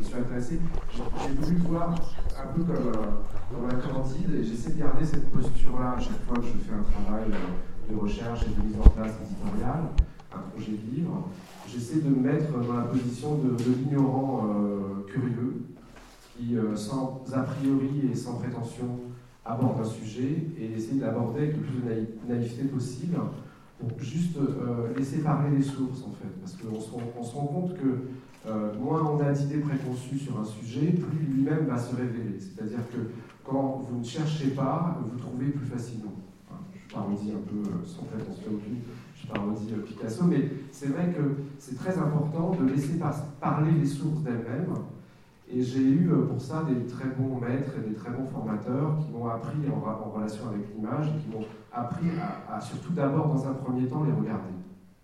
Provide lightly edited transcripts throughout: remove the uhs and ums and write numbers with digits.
me suis intéressé, j'ai voulu voir un peu comme un candide, et j'essaie de garder cette posture-là à chaque fois que je fais un travail de recherche et de mise en place éditoriale, un projet de livre. J'essaie de me mettre dans la position de l'ignorant curieux, qui, sans a priori et sans prétention, aborde un sujet et essaie de l'aborder avec le plus de naïveté possible, pour juste laisser parler les sources, en fait. Parce qu'on se rend compte que moins on a d'idées préconçues sur un sujet, plus lui-même va se révéler. C'est-à-dire que quand vous ne cherchez pas, vous trouvez plus facilement. Enfin, je parodie un peu, sans prétention aucune, je parodie Picasso, mais c'est vrai que c'est très important de laisser parler les sources d'elles-mêmes. Et j'ai eu pour ça des très bons maîtres et des très bons formateurs qui m'ont appris en relation avec l'image et qui m'ont appris à surtout d'abord, dans un premier temps, les regarder.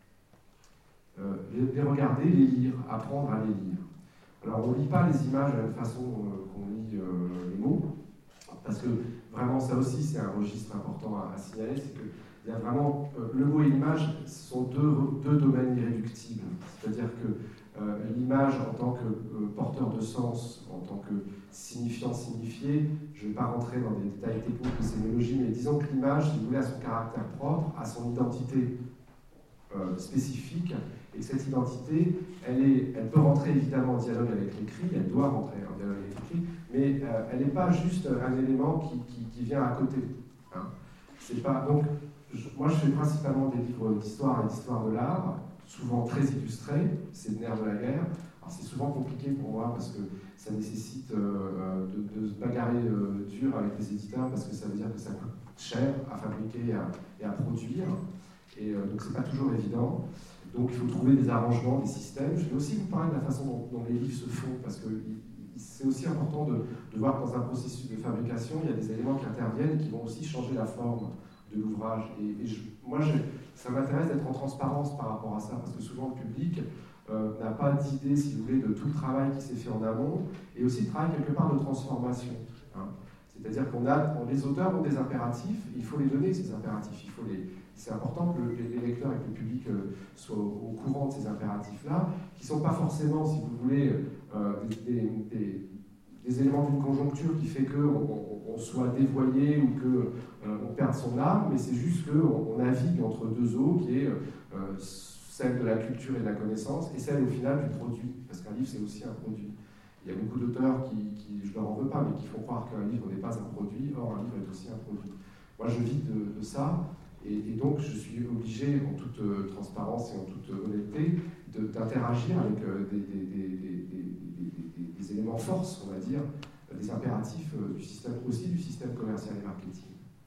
Les regarder, les lire, apprendre à les lire. Alors on ne lit pas les images de la même façon qu'on lit les mots, parce que vraiment ça aussi c'est un registre important à signaler, c'est que il y a vraiment, le mot et l'image sont deux domaines irréductibles. C'est-à-dire que l'image en tant que porteur de sens, en tant que signifiant signifié, je ne vais pas rentrer dans des détails techniques de sémiologie, mais disons que l'image, si vous voulez, a son caractère propre, a son identité spécifique, et que cette identité, elle peut rentrer évidemment en dialogue avec l'écrit, elle doit rentrer en dialogue avec l'écrit, mais elle n'est pas juste un élément qui vient à côté. Hein. C'est pas, donc, moi je fais principalement des livres d'histoire et d'histoire de l'art, souvent très illustrés, c'est le nerf de la guerre. Alors c'est souvent compliqué pour moi parce que ça nécessite de se bagarrer dur avec les éditeurs parce que ça veut dire que ça coûte cher à fabriquer et à produire. Et donc c'est pas toujours évident. Donc il faut trouver des arrangements, des systèmes. Je vais aussi vous parler de la façon dont les livres se font parce que c'est aussi important de voir que dans un processus de fabrication, il y a des éléments qui interviennent et qui vont aussi changer la forme de l'ouvrage. Moi, ça m'intéresse d'être en transparence par rapport à ça, parce que souvent le public n'a pas d'idée, si vous voulez, de tout le travail qui s'est fait en amont, et aussi le travail quelque part de transformation. Hein. C'est-à-dire les auteurs ont des impératifs, il faut les donner, ces impératifs. C'est important que les lecteurs et que le public soient au courant de ces impératifs-là, qui ne sont pas forcément, si vous voulez, des éléments d'une conjoncture qui fait qu'on soit dévoyé ou qu'on perde son âme, mais c'est juste qu'on navigue entre deux eaux, qui est celle de la culture et de la connaissance, et celle au final du produit, parce qu'un livre c'est aussi un produit. Il y a beaucoup d'auteurs qui je leur en veux pas, mais qui font croire qu'un livre n'est pas un produit, or un livre est aussi un produit. Moi je vis de ça, et donc je suis obligé, en toute transparence et en toute honnêteté, d'interagir avec des éléments force, on va dire, des impératifs du système commercial et marketing.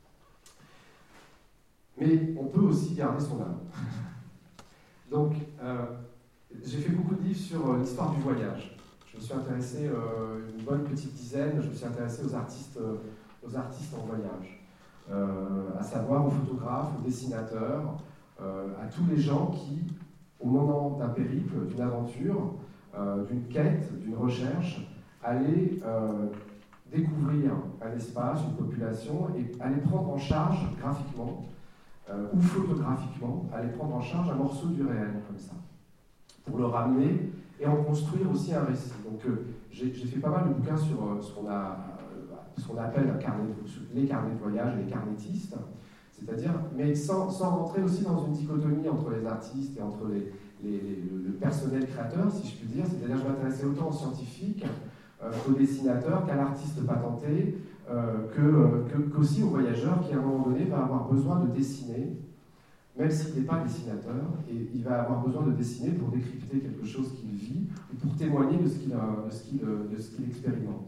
Mais on peut aussi garder son âme. Donc, j'ai fait beaucoup de livres sur l'histoire du voyage. Je me suis intéressé, une bonne petite dizaine, je me suis intéressé aux artistes en voyage, à savoir aux photographes, aux dessinateurs, à tous les gens qui, au moment d'un périple, d'une aventure, d'une quête, d'une recherche, allaient découvrir un espace, une population, et allaient prendre en charge graphiquement ou photographiquement, allaient prendre en charge un morceau du réel, comme ça, pour le ramener et en construire aussi un récit. Donc j'ai fait pas mal de bouquins sur ce qu'on appelle les carnets de voyage, les carnétistes, c'est-à-dire, mais sans rentrer aussi dans une dichotomie entre les artistes et entre le personnel créateur, si je puis dire, c'est-à-dire je m'intéressais autant aux scientifiques qu'aux dessinateurs, qu'à l'artiste patenté, qu'aussi aux voyageurs qui à un moment donné va avoir besoin de dessiner, même s'il n'est pas dessinateur, et il va avoir besoin de dessiner pour décrypter quelque chose qu'il vit, ou pour témoigner de ce qu'il expérimente.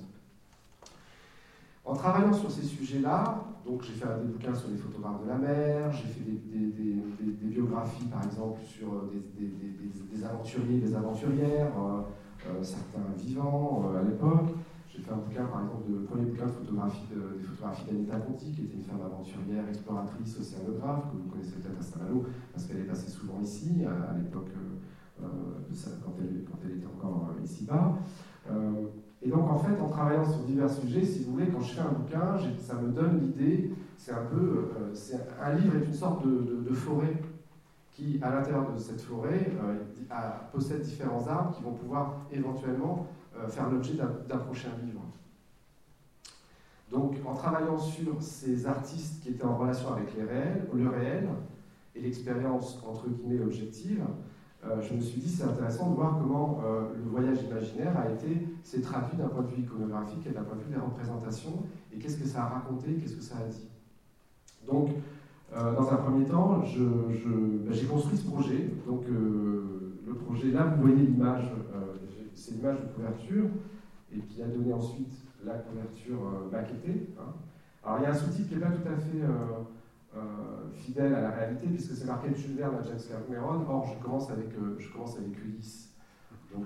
En travaillant sur ces sujets-là, donc j'ai fait des bouquins sur les photographes de la mer, j'ai fait des biographies par exemple sur des aventuriers, des aventurières, certains vivants à l'époque. J'ai fait un bouquin par exemple, le premier bouquin de photographie des photographies d'Anita Conti, qui était une femme aventurière, exploratrice, océanographe, que vous connaissez peut-être à Saint-Malo, parce qu'elle est passée souvent ici, à l'époque, quand elle était encore ici-bas. Et donc, en fait, en travaillant sur divers sujets, si vous voulez, quand je fais un bouquin, ça me donne l'idée, c'est un livre est une sorte de forêt. qui, à l'intérieur de cette forêt, possède différents arbres qui vont pouvoir éventuellement faire l'objet d'un prochain livre. Donc, en travaillant sur ces artistes qui étaient en relation avec le réel et l'expérience entre guillemets objective, je me suis dit c'est intéressant de voir comment le voyage imaginaire s'est traduit d'un point de vue iconographique et d'un point de vue des représentations, et qu'est-ce que ça a raconté, qu'est-ce que ça a dit. Donc, dans un premier temps, j'ai construit ce projet. Donc, le projet, là, vous voyez l'image, c'est l'image de couverture, et qui a donné ensuite la couverture maquettée. Hein. Alors, il y a un sous-titre qui n'est pas tout à fait fidèle à la réalité, puisque c'est marqué Jules Verne à James Cameron. Or, je commence avec Ulysse. Donc,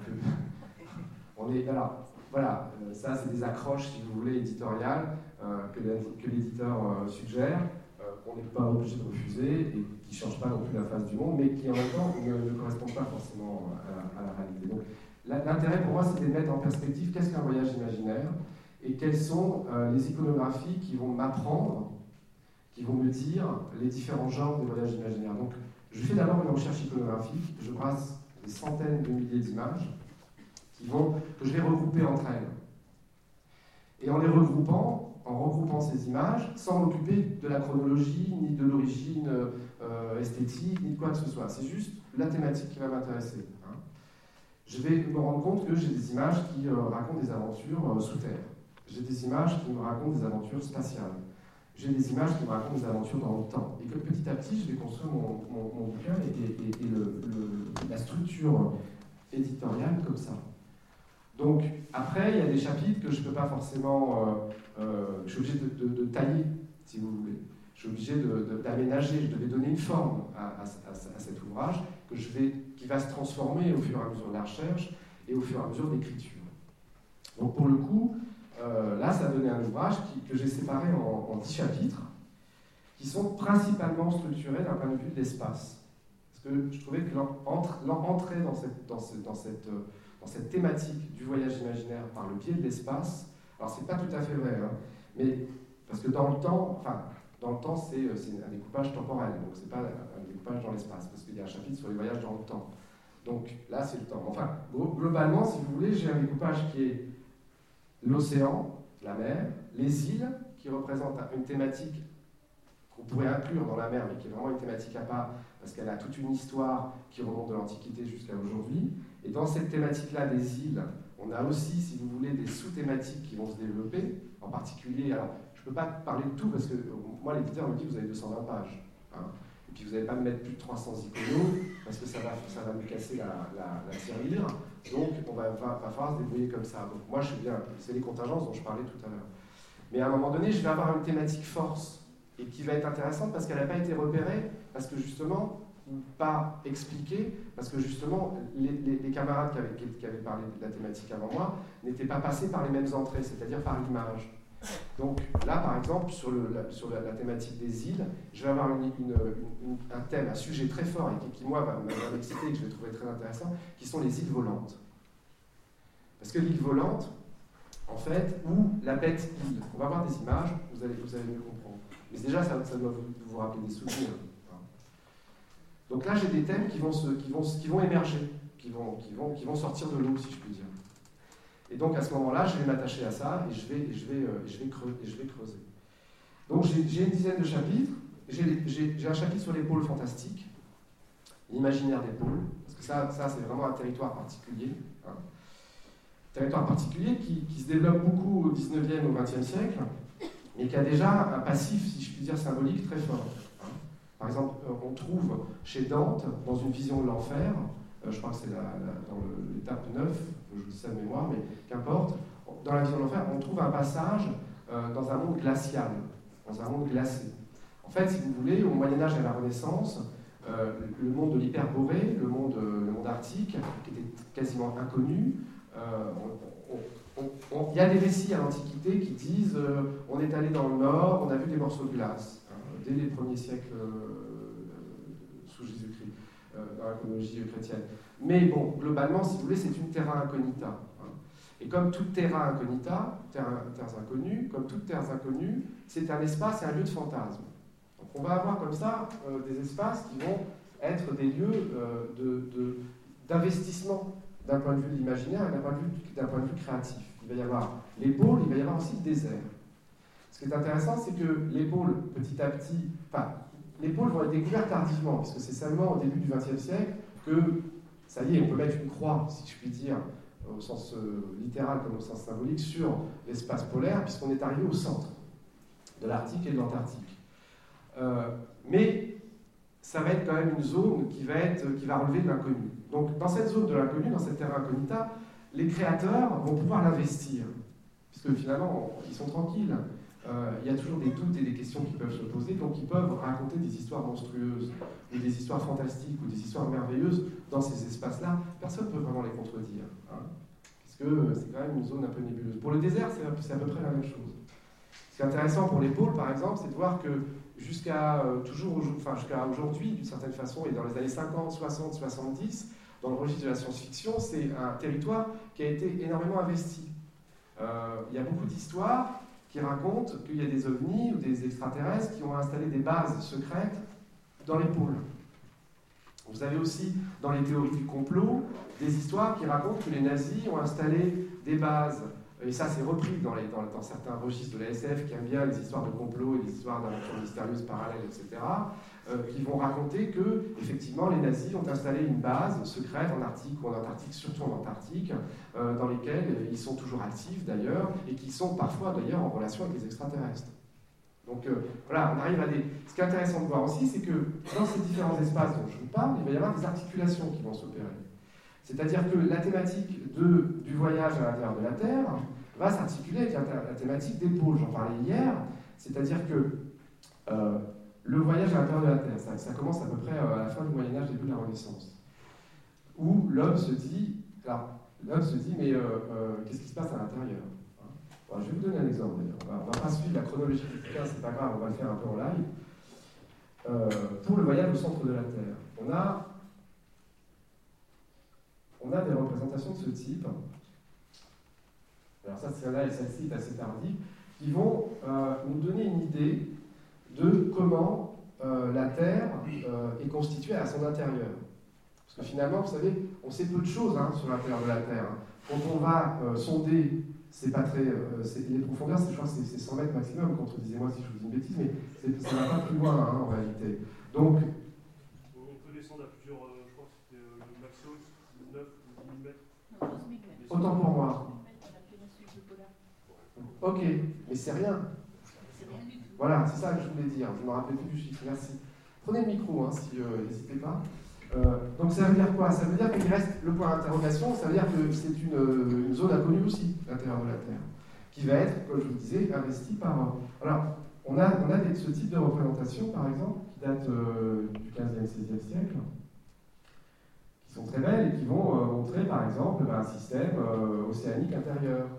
on est voilà, ça, c'est des accroches, si vous voulez, éditoriales que l'éditeur suggère. Qu'on n'est pas obligé de refuser et qui ne changent pas non plus la face du monde, mais qui en même temps ne correspondent pas forcément à la réalité. Donc, l'intérêt pour moi, c'est de mettre en perspective qu'est-ce qu'un voyage imaginaire et quelles sont les iconographies qui vont m'apprendre, qui vont me dire les différents genres des voyages imaginaires. Donc, je fais d'abord une recherche iconographique, je brasse des centaines de milliers d'images que je vais regrouper entre elles. Et en les regroupant ces images, sans m'occuper de la chronologie, ni de l'origine esthétique, ni de quoi que ce soit. C'est juste la thématique qui va m'intéresser. Hein. Je vais me rendre compte que j'ai des images qui racontent des aventures sous terre. J'ai des images qui me racontent des aventures spatiales. J'ai des images qui me racontent des aventures dans le temps. Et que petit à petit, je vais construire mon bouquin et la structure éditoriale comme ça. Donc, après, il y a des chapitres que je ne peux pas forcément... je suis obligé de tailler, si vous voulez. Je suis obligé d'aménager. Je devais donner une forme à cet ouvrage qui va se transformer au fur et à mesure de la recherche et au fur et à mesure de l'écriture. Donc, pour le coup, là, ça a donné un ouvrage que j'ai séparé en 10 chapitres qui sont principalement structurés d'un point de vue de l'espace. Parce que je trouvais que l'entrée dans cette thématique du voyage imaginaire par le biais de l'espace, alors c'est pas tout à fait vrai, hein, mais parce que dans le temps, c'est un découpage temporel, donc c'est pas un découpage dans l'espace, parce qu'il y a un chapitre sur les voyages dans le temps. Donc là, c'est le temps. Enfin, globalement, si vous voulez, j'ai un découpage qui est l'océan, la mer, les îles, qui représentent une thématique qu'on pourrait inclure dans la mer, mais qui est vraiment une thématique à part, parce qu'elle a toute une histoire qui remonte de l'Antiquité jusqu'à aujourd'hui. Et dans cette thématique-là des îles, on a aussi, si vous voulez, des sous-thématiques qui vont se développer, en particulier, alors je ne peux pas parler de tout, parce que moi, l'éditeur me dit que vous avez 220 pages. Hein, et puis vous n'allez pas me mettre plus de 300 iconos, parce que ça va me casser la tirelire. Donc, on va falloir se débrouiller comme ça. Donc moi, je suis bien, c'est les contingences dont je parlais tout à l'heure. Mais à un moment donné, je vais avoir une thématique force, et qui va être intéressante parce qu'elle n'a pas été repérée, parce que justement, ou pas expliquée, parce que justement, les camarades qui avaient parlé de la thématique avant moi n'étaient pas passés par les mêmes entrées, c'est-à-dire par l'image. Donc là, par exemple, sur la thématique des îles, je vais avoir un thème, un sujet très fort et qui moi, va m'exciter et que je vais trouver très intéressant, qui sont les îles volantes. Parce que l'île volante, en fait, ou la bête île, on va voir des images, vous allez mieux comprendre. Mais déjà, ça doit vous rappeler des souvenirs. Donc là, j'ai des thèmes qui vont émerger, qui vont sortir de l'eau, si je puis dire. Et donc à ce moment-là, je vais m'attacher à ça et je vais creuser. Donc j'ai une dizaine de chapitres. J'ai un chapitre sur les pôles fantastiques, l'imaginaire des pôles, parce que ça c'est vraiment un territoire particulier. Hein. Territoire particulier qui se développe beaucoup au 19e, au 20e siècle, mais qui a déjà un passif, si je puis dire, symbolique très fort. Par exemple, on trouve chez Dante, dans une vision de l'enfer, je crois que c'est dans l'étape 9, je vous dis ça de mémoire, mais qu'importe, dans la vision de l'enfer, on trouve un passage dans un monde glacial, dans un monde glacé. En fait, si vous voulez, au Moyen-Âge et à la Renaissance, le monde de l'hyperborée, le monde arctique, qui était quasiment inconnu, il y a des récits à l'Antiquité qui disent on est allé dans le nord, on a vu des morceaux de glace, dès les premiers siècles sous Jésus-Christ, dans la chronologie chrétienne. Mais bon, globalement, si vous voulez, c'est une terra incognita. Hein. Et comme toute terra incognita, terres inconnues, comme toutes terres inconnues, c'est un espace et un lieu de fantasme. Donc on va avoir comme ça des espaces qui vont être des lieux d'investissement d'un point de vue de l'imaginaire et d'un point de vue créatif. Il va y avoir les pôles, il va y avoir aussi le désert. Ce qui est intéressant, c'est que les pôles, petit à petit, enfin, les pôles vont être découverts tardivement, puisque c'est seulement au début du XXe siècle que, ça y est, on peut mettre une croix, si je puis dire, au sens littéral comme au sens symbolique, sur l'espace polaire, puisqu'on est arrivé au centre de l'Arctique et de l'Antarctique. Mais ça va être quand même une zone qui va relever de l'inconnu. Donc dans cette zone de l'inconnu, dans cette terra incognita, les créateurs vont pouvoir l'investir, puisque finalement, ils sont tranquilles. Il y a toujours des doutes et des questions qui peuvent se poser, donc ils peuvent raconter des histoires monstrueuses, ou des histoires fantastiques, ou des histoires merveilleuses dans ces espaces-là. Personne ne peut vraiment les contredire, hein, puisque c'est quand même une zone un peu nébuleuse. Pour le désert, c'est à peu près la même chose. Ce qui est intéressant pour les pôles, par exemple, c'est de voir que jusqu'à aujourd'hui, d'une certaine façon, et dans les années 50, 60, 70, dans le registre de la science-fiction, c'est un territoire qui a été énormément investi. Il y a beaucoup d'histoires qui racontent qu'il y a des ovnis ou des extraterrestres qui ont installé des bases secrètes dans les pôles. Vous avez aussi, dans les théories du complot, des histoires qui racontent que les nazis ont installé des bases, et ça c'est repris dans certains registres de la SF qui aiment bien les histoires de complot et les histoires d'aventures mystérieuses parallèles, etc., qui vont raconter que, effectivement, les nazis ont installé une base secrète en Arctique ou en Antarctique, surtout en Antarctique, dans lesquelles ils sont toujours actifs d'ailleurs, et qui sont parfois d'ailleurs en relation avec les extraterrestres. Donc voilà, on arrive à des... Ce qui est intéressant de voir aussi, c'est que dans ces différents espaces dont je vous parle, il va y avoir des articulations qui vont s'opérer. C'est-à-dire que la thématique du voyage à l'intérieur de la Terre va s'articuler avec la thématique des pôles. J'en parlais hier, c'est-à-dire que le voyage à l'intérieur de la Terre, ça commence à peu près à la fin du Moyen-Âge, début de la Renaissance, où l'homme se dit, mais qu'est-ce qui se passe à l'intérieur, hein? Alors, je vais vous donner un exemple d'ailleurs. On va pas suivre la chronologie du bouquin, c'est pas grave, on va le faire un peu en live. Pour le voyage au centre de la Terre, on a des représentations de ce type. Alors ça, celle-là et celle-ci est assez tardive, qui vont nous donner une idée de comment la Terre est constituée à son intérieur. Parce que finalement, vous savez, on sait peu de choses hein, sur l'intérieur de la Terre. Quand on va sonder, c'est pas très, les profondeurs, je crois que c'est 100 mètres maximum, contredisez-moi si je vous dis une bêtise, mais ça va pas plus loin hein, en réalité. Donc, on peut descendre à plusieurs, je crois que c'était le maximum 9 ou 10 mètres. Non, 12 000 mètres. Autant pour moi. La péninsule de polaire. Ok, mais c'est rien. C'est rien du tout. Voilà, c'est ça que je voulais dire. Je ne me rappelais plus du chiffre. Merci. Prenez le micro, hein, si n'hésitez pas. Donc ça veut dire quoi? Ça veut dire qu'il reste le point d'interrogation, ça veut dire que c'est une zone inconnue aussi, l'intérieur de la Terre, qui va être, comme je vous le disais, investie par... Alors, on a ce type de représentation, par exemple, qui date du 15e, 16e siècle, qui sont très belles et qui vont montrer, par exemple, un système océanique intérieur,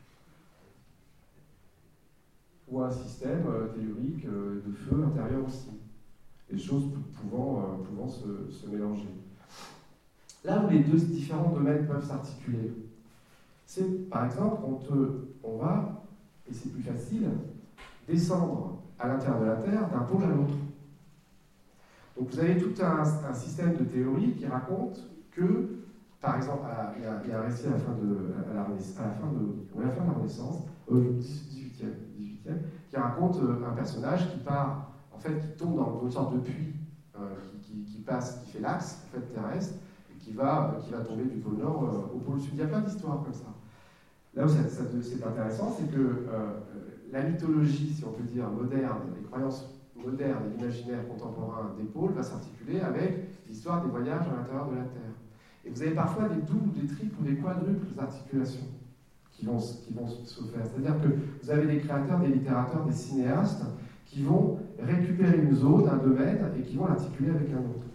ou un système théorique de feu intérieur aussi. Les choses pouvant se mélanger. Là où les deux différents domaines peuvent s'articuler, c'est par exemple, on va, et c'est plus facile, descendre à l'intérieur de la Terre d'un pôle à l'autre. Donc vous avez tout un système de théorie qui raconte que, par exemple, il y a un récit à la fin de la Renaissance, 18e, qui raconte un personnage qui part, en fait, qui tombe dans une sorte de puits qui fait l'axe en fait, terrestre, et qui va tomber du pôle Nord au pôle Sud. Il y a plein d'histoires comme ça. Là où c'est intéressant, c'est que la mythologie, si on peut dire, moderne, les croyances modernes et l'imaginaire contemporain des pôles va s'articuler avec l'histoire des voyages à l'intérieur de la Terre. Et vous avez parfois des doubles, des triples ou des quadruples articulations qui vont se faire. C'est-à-dire que vous avez des créateurs, des littérateurs, des cinéastes qui vont récupérer une zone, un domaine, et qui vont l'articuler avec un autre.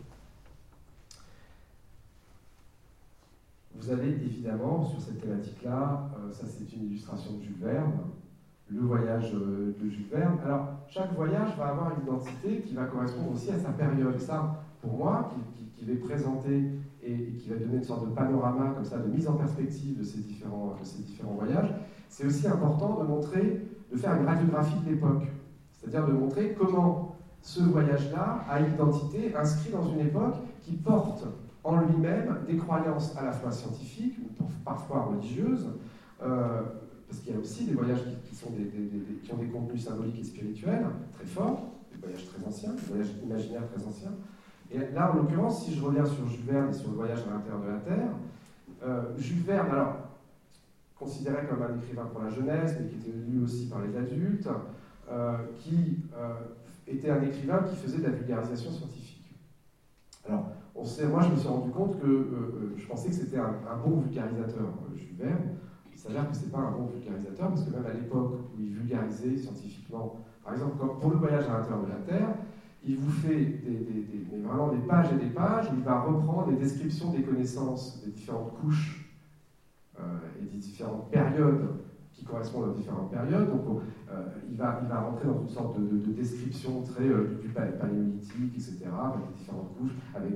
Vous avez évidemment, sur cette thématique-là, ça c'est une illustration de Jules Verne, le voyage de Jules Verne. Alors, chaque voyage va avoir une identité qui va correspondre aussi à sa période. Et ça, pour moi, qui vais présenter et qui va donner une sorte de panorama, comme ça, de mise en perspective de ces différents voyages, c'est aussi important de montrer, de faire une radiographie de l'époque. C'est-à-dire de montrer comment ce voyage-là a une identité inscrite dans une époque qui porte en lui-même des croyances à la fois scientifiques, parfois religieuses, parce qu'il y a aussi des voyages qui ont des contenus symboliques et spirituels très forts, des voyages très anciens, des voyages imaginaires très anciens. Et là, en l'occurrence, si je reviens sur Jules Verne et sur le voyage à l'intérieur de la Terre, Jules Verne, alors, considéré comme un écrivain pour la jeunesse, mais qui était lu aussi par les adultes, qui était un écrivain qui faisait de la vulgarisation scientifique. Alors, moi, je me suis rendu compte que je pensais que c'était un bon vulgarisateur, Jules Verne. Il s'avère que ce n'est pas un bon vulgarisateur, parce que même à l'époque où il vulgarisait scientifiquement, par exemple, pour le voyage à l'intérieur de la Terre, il vous fait mais vraiment des pages et des pages où il va reprendre les descriptions des connaissances des différentes couches et des différentes périodes qui correspondent aux différentes périodes. Donc, il va rentrer dans une sorte de description très du paléolithique, etc., avec les différentes couches, avec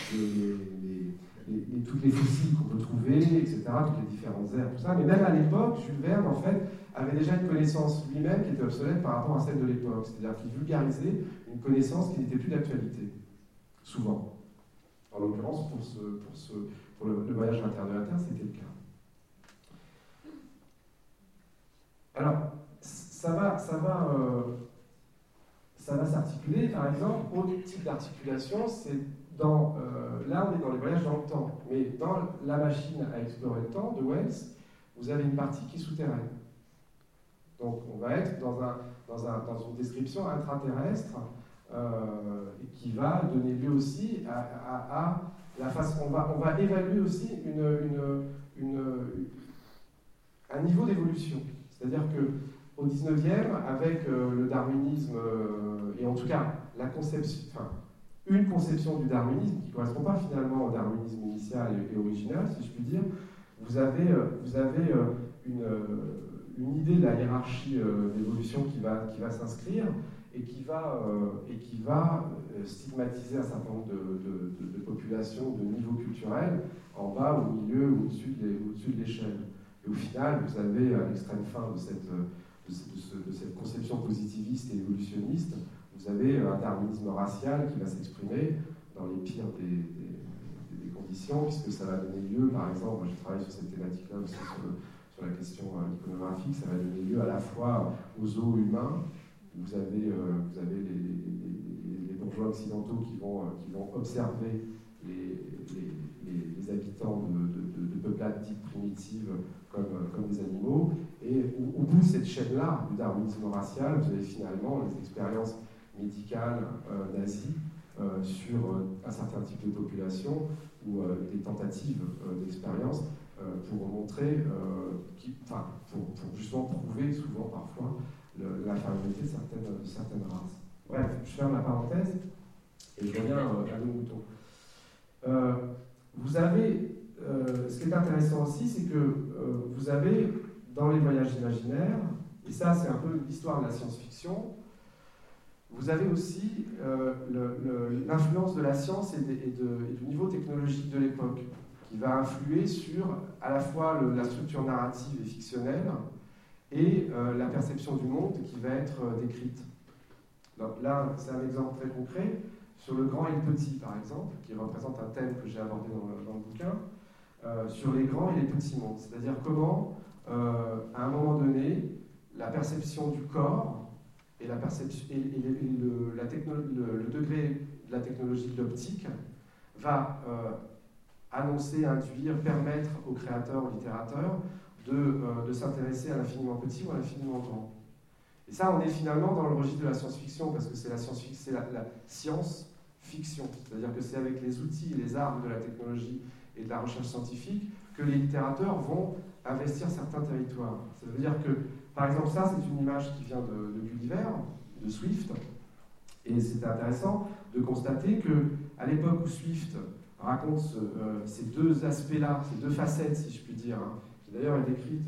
toutes les fossiles qu'on peut trouver, etc., toutes les différentes ères, tout ça. Mais même à l'époque, Jules Verne, en fait, avait déjà une connaissance lui-même qui était obsolète par rapport à celle de l'époque. C'est-à-dire qu'il vulgarisait une connaissance qui n'était plus d'actualité, souvent. En l'occurrence, pour le voyage à l'intérieur de la Terre, c'était le cas. Alors, ça va s'articuler, par exemple, autre type d'articulation, c'est là on est dans les voyages dans le temps, mais dans La machine à explorer le temps de Wells, vous avez une partie qui est souterraine. Donc on va être dans une description intraterrestre qui va donner lieu aussi à la façon. On va évaluer aussi un niveau d'évolution. C'est-à-dire qu'au 19e, avec le darwinisme, et en tout cas une conception du darwinisme qui ne correspond pas finalement au darwinisme initial et original, si je puis dire, vous avez une idée de la hiérarchie d'évolution qui va s'inscrire et qui va stigmatiser un certain nombre de populations, de niveaux culturels, en bas, au milieu ou au-dessus de l'échelle. Et au final, vous avez à l'extrême fin de cette conception positiviste et évolutionniste, vous avez un darwinisme racial qui va s'exprimer dans les pires des conditions, puisque ça va donner lieu, par exemple, moi j'ai travaillé sur cette thématique-là aussi sur la question iconographique, ça va donner lieu à la fois aux zoos humains, vous avez les bourgeois occidentaux qui vont observer les habitants de peuplades dites primitives comme des animaux, et au bout de cette chaîne-là du darwinisme racial, vous avez finalement les expériences médicales nazies sur un certain type de population ou des tentatives d'expérience pour montrer, pour justement prouver souvent parfois l'infériorité de certaines races. Bref, je ferme la parenthèse et je reviens à nos moutons. Vous avez, ce qui est intéressant aussi, c'est que vous avez dans les voyages imaginaires, et ça c'est un peu l'histoire de la science-fiction, vous avez aussi l'influence de la science et du niveau technologique de l'époque, qui va influer sur à la fois la structure narrative et fictionnelle et la perception du monde qui va être décrite. Donc là, c'est un exemple très concret sur le grand et le petit, par exemple, qui représente un thème que j'ai abordé dans le bouquin, sur les grands et les petits mondes. C'est-à-dire comment, à un moment donné, la perception du corps et le degré de la technologie de l'optique va annoncer, induire, permettre au créateur, au littérateur de s'intéresser à l'infiniment petit ou à l'infiniment grand. Et ça, on est finalement dans le registre de la science-fiction, parce que c'est la science-fiction, c'est-à-dire que c'est avec les outils et les armes de la technologie et de la recherche scientifique que les littérateurs vont investir certains territoires. Ça veut dire que, par exemple, ça, c'est une image qui vient de Gulliver, de Swift, et c'est intéressant de constater qu'à l'époque où Swift raconte ces deux aspects-là, ces deux facettes, si je puis dire, hein, qui d'ailleurs est décrite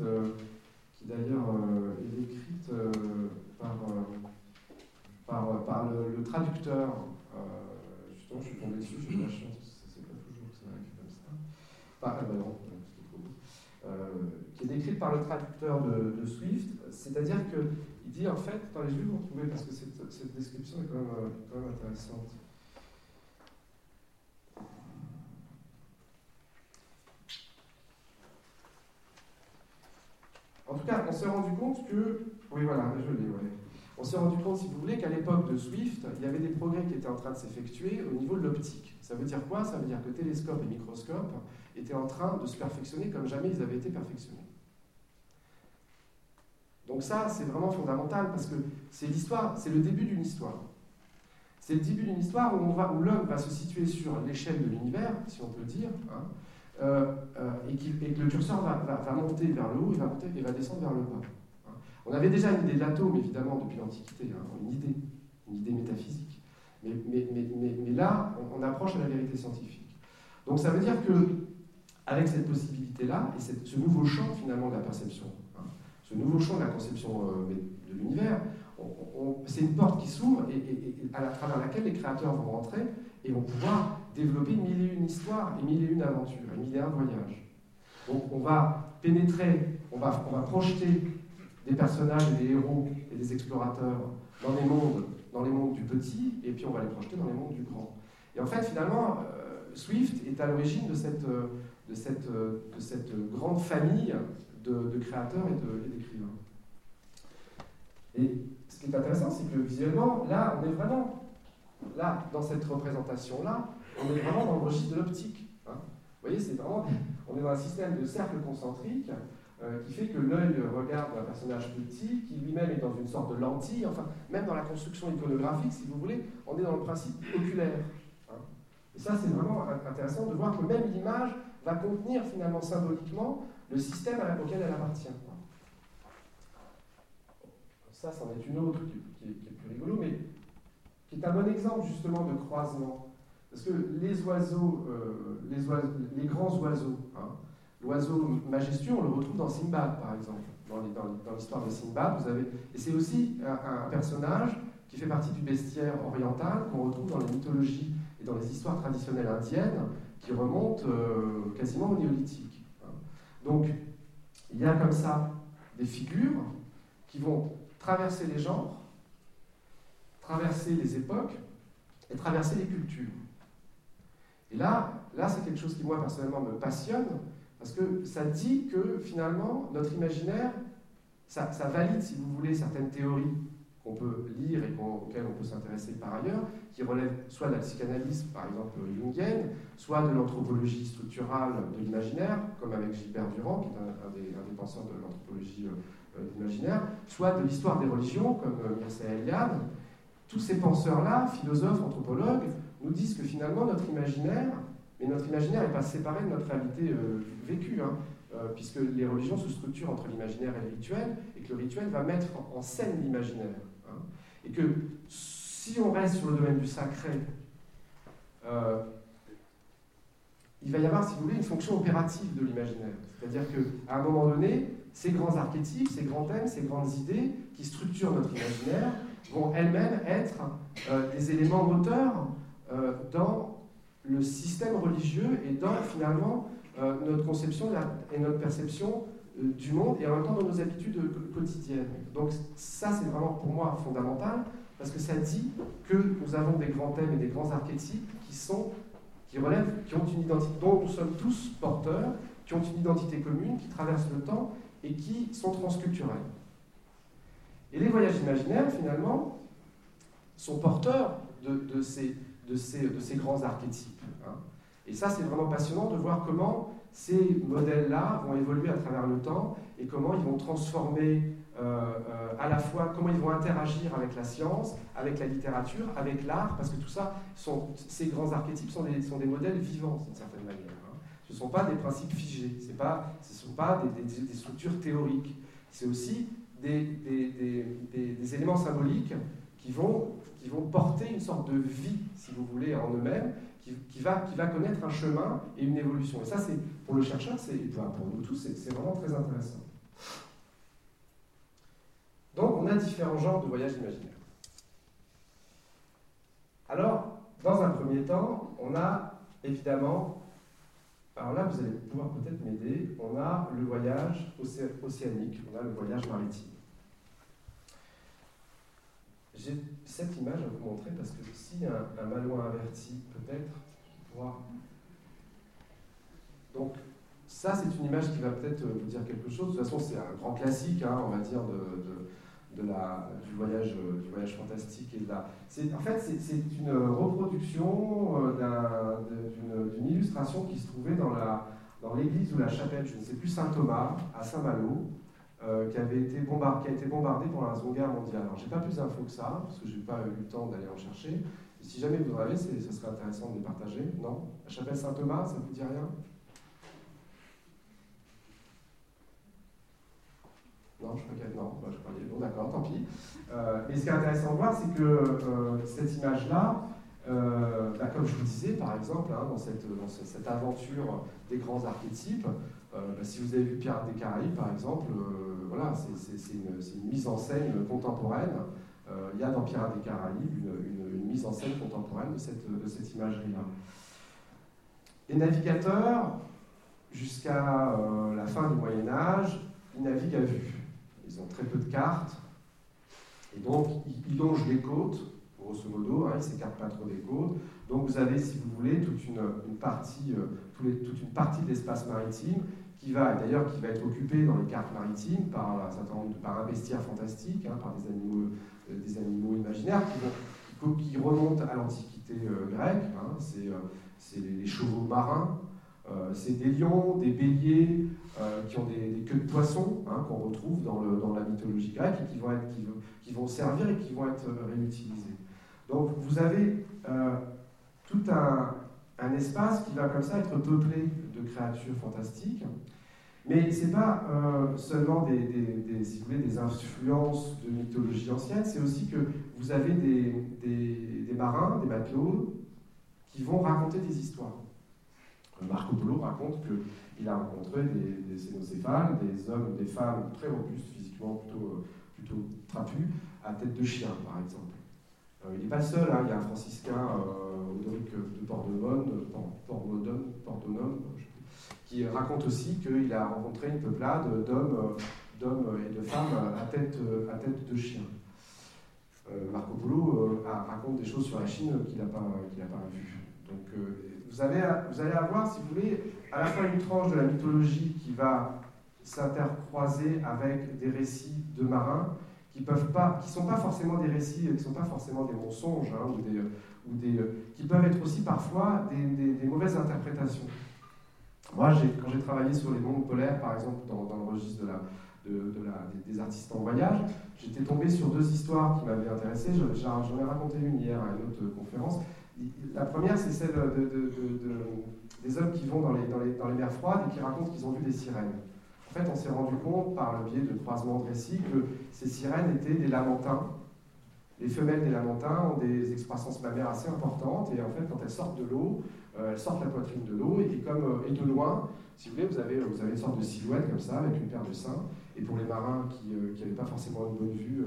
par le traducteur. Justement, je suis tombé dessus, j'ai eu la chance, c'est pas toujours que ça arrive comme ça. Non, qui est décrite par le traducteur de Swift, c'est-à-dire qu'il dit en fait, attendez, je vais vous retrouver parce que cette description est quand même intéressante. En tout cas, on s'est rendu compte que, oui voilà, je l'ai, ouais. On s'est rendu compte, si vous voulez, qu'à l'époque de Swift, il y avait des progrès qui étaient en train de s'effectuer au niveau de l'optique. Ça veut dire quoi? Ça veut dire que télescopes et microscopes étaient en train de se perfectionner comme jamais ils avaient été perfectionnés. Donc ça, c'est vraiment fondamental parce que c'est l'histoire, c'est le début d'une histoire. C'est le début d'une histoire où l'homme va se situer sur l'échelle de l'univers, si on peut dire, hein, et que le curseur va monter vers le haut et va descendre vers le bas. Hein. On avait déjà une idée de l'atome, évidemment, depuis l'Antiquité, hein, une idée métaphysique. Mais là, on approche à la vérité scientifique. Donc ça veut dire que, avec cette possibilité-là, et ce nouveau champ finalement de la perception, hein, ce nouveau champ de la conception de l'univers, c'est une porte qui s'ouvre et à travers laquelle les créateurs vont rentrer et vont pouvoir développer mille et une histoires et mille et une aventures, et mille et un voyages. Donc on va pénétrer, on va projeter des personnages et des héros et des explorateurs dans les mondes du petit, et puis on va les projeter dans les mondes du grand. Et en fait, finalement, Swift est à l'origine de cette grande famille de créateurs et d'écrivains. Et ce qui est intéressant, c'est que visuellement, là, on est vraiment, là, dans cette représentation-là, on est vraiment dans le registre de l'optique. Hein. Vous voyez, c'est vraiment, on est dans un système de cercle concentrique qui fait que l'œil regarde un personnage petit, qui lui-même est dans une sorte de lentille, enfin, même dans la construction iconographique, si vous voulez, on est dans le principe oculaire. Hein. Et ça, c'est vraiment intéressant de voir que même l'image va contenir finalement symboliquement le système auquel elle appartient. Ça, c'en est une autre qui est plus rigolo, mais qui est un bon exemple justement de croisement. Parce que les oiseaux, les grands oiseaux, hein, l'oiseau majestueux, on le retrouve dans Simbad, par exemple. Dans l'histoire de Simbad, vous avez... Et c'est aussi un personnage qui fait partie du bestiaire oriental qu'on retrouve dans les mythologies et dans les histoires traditionnelles indiennes qui remontent quasiment au néolithique. Hein. Donc, il y a comme ça des figures qui vont traverser les genres, traverser les époques et traverser les cultures. Et là c'est quelque chose qui, moi, personnellement, me passionne, parce que ça dit que, finalement, notre imaginaire, ça valide, si vous voulez, certaines théories qu'on peut lire et auxquelles on peut s'intéresser par ailleurs, qui relèvent soit de la psychanalyse, par exemple jungienne, soit de l'anthropologie structurale de l'imaginaire, comme avec Gilbert Durand, qui est un des penseurs de l'anthropologie de l'imaginaire, soit de l'histoire des religions, comme Mircea Eliade. Tous ces penseurs-là, philosophes, anthropologues, nous disent que finalement notre imaginaire, mais notre imaginaire n'est pas séparé de notre réalité vécue, hein, puisque les religions se structurent entre l'imaginaire et le rituel, et que le rituel va mettre en scène l'imaginaire. Hein, et que si on reste sur le domaine du sacré, il va y avoir, si vous voulez, une fonction opérative de l'imaginaire. C'est-à-dire qu'à un moment donné, ces grands archétypes, ces grands thèmes, ces grandes idées qui structurent notre imaginaire vont elles-mêmes être des éléments moteurs dans le système religieux et dans, finalement, notre conception et notre perception du monde et en même temps dans nos habitudes quotidiennes. Donc ça, c'est vraiment pour moi fondamental, parce que ça dit que nous avons des grands thèmes et des grands archétypes qui ont une identité, dont nous sommes tous porteurs, qui ont une identité commune, qui traversent le temps et qui sont transculturels. Et les voyages imaginaires, finalement, sont porteurs de ces grands archétypes. Hein. Et ça, c'est vraiment passionnant de voir comment ces modèles-là vont évoluer à travers le temps et comment ils vont transformer à la fois, comment ils vont interagir avec la science, avec la littérature, avec l'art, parce que tout ça, ces grands archétypes sont des modèles vivants, d'une certaine manière. Hein. Ce ne sont pas des principes figés, ce ne sont pas des structures théoriques, c'est aussi des éléments symboliques qui vont porter une sorte de vie, si vous voulez, en eux-mêmes, qui va connaître un chemin et une évolution. Et ça, c'est pour le chercheur, pour nous tous, c'est vraiment très intéressant. Donc, on a différents genres de voyages imaginaires. Alors, dans un premier temps, on a évidemment Alors là, vous allez pouvoir peut-être m'aider. On a le voyage océanique, on a le voyage maritime. J'ai cette image à vous montrer parce que si un malouin averti, peut-être, pourra. Donc, ça, c'est une image qui va peut-être vous dire quelque chose. De toute façon, c'est un grand classique, hein, on va dire, du voyage fantastique. En fait, c'est une reproduction d'une illustration qui se trouvait dans l'église ou la chapelle, je ne sais plus, Saint-Thomas, à Saint-Malo, qui a été bombardée pendant la Seconde Guerre mondiale. Alors, je n'ai pas plus d'infos que ça, parce que je n'ai pas eu le temps d'aller en chercher. Et si jamais vous en avez, ce serait intéressant de les partager. Non? La chapelle Saint-Thomas, ça ne vous dit rien? Non, je crois qu'il y a... Non, je croyais. Bon, d'accord, tant pis. Mais ce qui est intéressant de voir, c'est que cette image-là, comme je vous disais, par exemple, hein, dans cette aventure des grands archétypes, si vous avez vu Pirates des Caraïbes, par exemple, voilà, c'est une mise en scène contemporaine. Il y a dans Pirates des Caraïbes une mise en scène contemporaine de cette imagerie-là. Les navigateurs, jusqu'à la fin du Moyen-Âge, ils naviguent à vue. Ils ont très peu de cartes, et donc ils longent les côtes, grosso modo, hein, ils ne s'écartent pas trop des côtes. Donc vous avez, si vous voulez, toute une partie de l'espace maritime qui va être occupée dans les cartes maritimes par un bestiaire fantastique, hein, par des animaux imaginaires qui remontent à l'Antiquité grecque. Hein, c'est les chevaux marins. C'est des lions, des béliers qui ont des queues de poisson, hein, qu'on retrouve dans la mythologie grecque et qui vont servir et qui vont être réutilisés. Donc vous avez tout un espace qui va comme ça être peuplé de créatures fantastiques, mais ce n'est pas seulement si vous voulez, des influences de mythologie ancienne, c'est aussi que vous avez des marins, des matelots, qui vont raconter des histoires. Marco Polo raconte qu'il a rencontré des cénocéphales, des hommes ou des femmes très robustes, physiquement plutôt trapus, à tête de chien, par exemple. Il n'est pas le seul, hein, il y a un franciscain, Odoric de Pordonum, qui raconte aussi qu'il a rencontré une peuplade d'hommes et de femmes à tête de chien. Marco Polo raconte des choses sur la Chine qu'il n'a pas vues. Donc, vous allez avoir, si vous voulez, à la fois une tranche de la mythologie qui va s'intercroiser avec des récits de marins qui sont pas forcément des récits, qui ne sont pas forcément des mensonges, hein, qui peuvent être aussi parfois des mauvaises interprétations. Moi, quand j'ai travaillé sur les mondes polaires, par exemple, dans le registre des artistes en voyage, j'étais tombé sur deux histoires qui m'avaient intéressé. J'en ai raconté une hier à une autre conférence. La première, c'est celle des hommes qui vont dans les mers froides et qui racontent qu'ils ont vu des sirènes. En fait, on s'est rendu compte, par le biais de croisements de récits, que ces sirènes étaient des lamantins. Les femelles des lamantins ont des excroissances mammaires assez importantes, et en fait, quand elles sortent de l'eau, elles sortent la poitrine de l'eau, et de loin, si vous voulez, vous avez une sorte de silhouette comme ça, avec une paire de seins. Et pour les marins qui n'avaient pas forcément une bonne vue,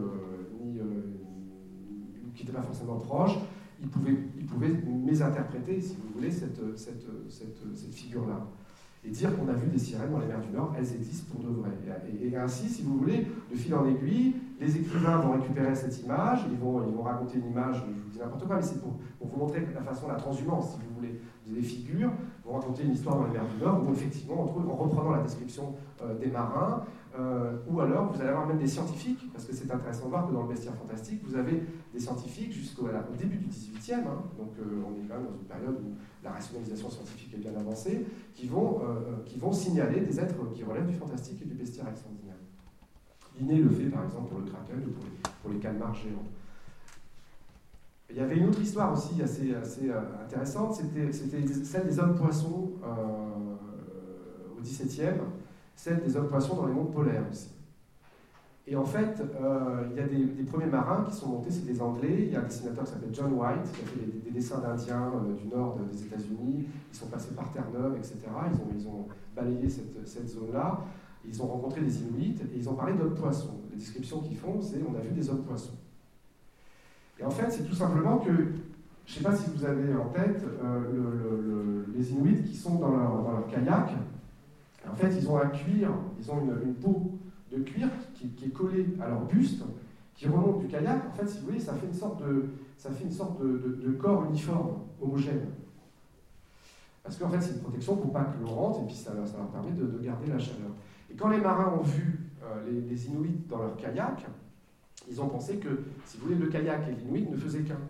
qui n'étaient pas forcément proches, ils pouvaient mésinterpréter, si vous voulez, cette figure-là. Et dire qu'on a vu des sirènes dans les mers du Nord, elles existent pour de vrai. Et ainsi, si vous voulez, de fil en aiguille, les écrivains vont récupérer cette image, ils vont raconter une image, je vous dis n'importe quoi, mais c'est pour vous montrer la transhumance, si vous voulez. Vous avez des figures, vont raconter une histoire dans les mers du Nord, où effectivement, on trouve, en reprenant la description des marins, ou alors vous allez avoir même des scientifiques, parce que c'est intéressant de voir que dans le bestiaire fantastique, vous avez des scientifiques jusqu'au début du XVIIIe, hein, donc on est quand même dans une période où la rationalisation scientifique est bien avancée, qui vont signaler des êtres qui relèvent du fantastique et du bestiaire extraordinaire. Linné le fait par exemple pour le kraken ou pour les calmars géants. Il y avait une autre histoire aussi assez intéressante, c'était celle des hommes poissons au XVIIe, celle des hommes poissons dans les mondes polaires aussi. Et en fait, il y a des premiers marins qui sont montés, c'est des Anglais. Il y a un dessinateur qui s'appelle John White, qui a fait des dessins d'Indiens du nord des États-Unis. Ils sont passés par Terre-Neuve, etc. Ils ont balayé cette zone-là. Ils ont rencontré des Inuits et ils ont parlé d'hommes poissons. Les descriptions qu'ils font, c'est on a vu des hommes poissons. Et en fait, c'est tout simplement que je ne sais pas si vous avez en tête les Inuits qui sont dans leur kayak. En fait, ils ont un cuir, ils ont une peau de cuir qui est collée à leur buste, qui remonte du kayak. En fait, si vous voulez, ça fait une sorte de corps uniforme, homogène. Parce qu'en fait, c'est une protection pour pas que l'eau rentre, et puis ça leur permet de garder la chaleur. Et quand les marins ont vu les Inuits dans leur kayak, ils ont pensé que, si vous voulez, le kayak et l'Inuit ne faisaient qu'un.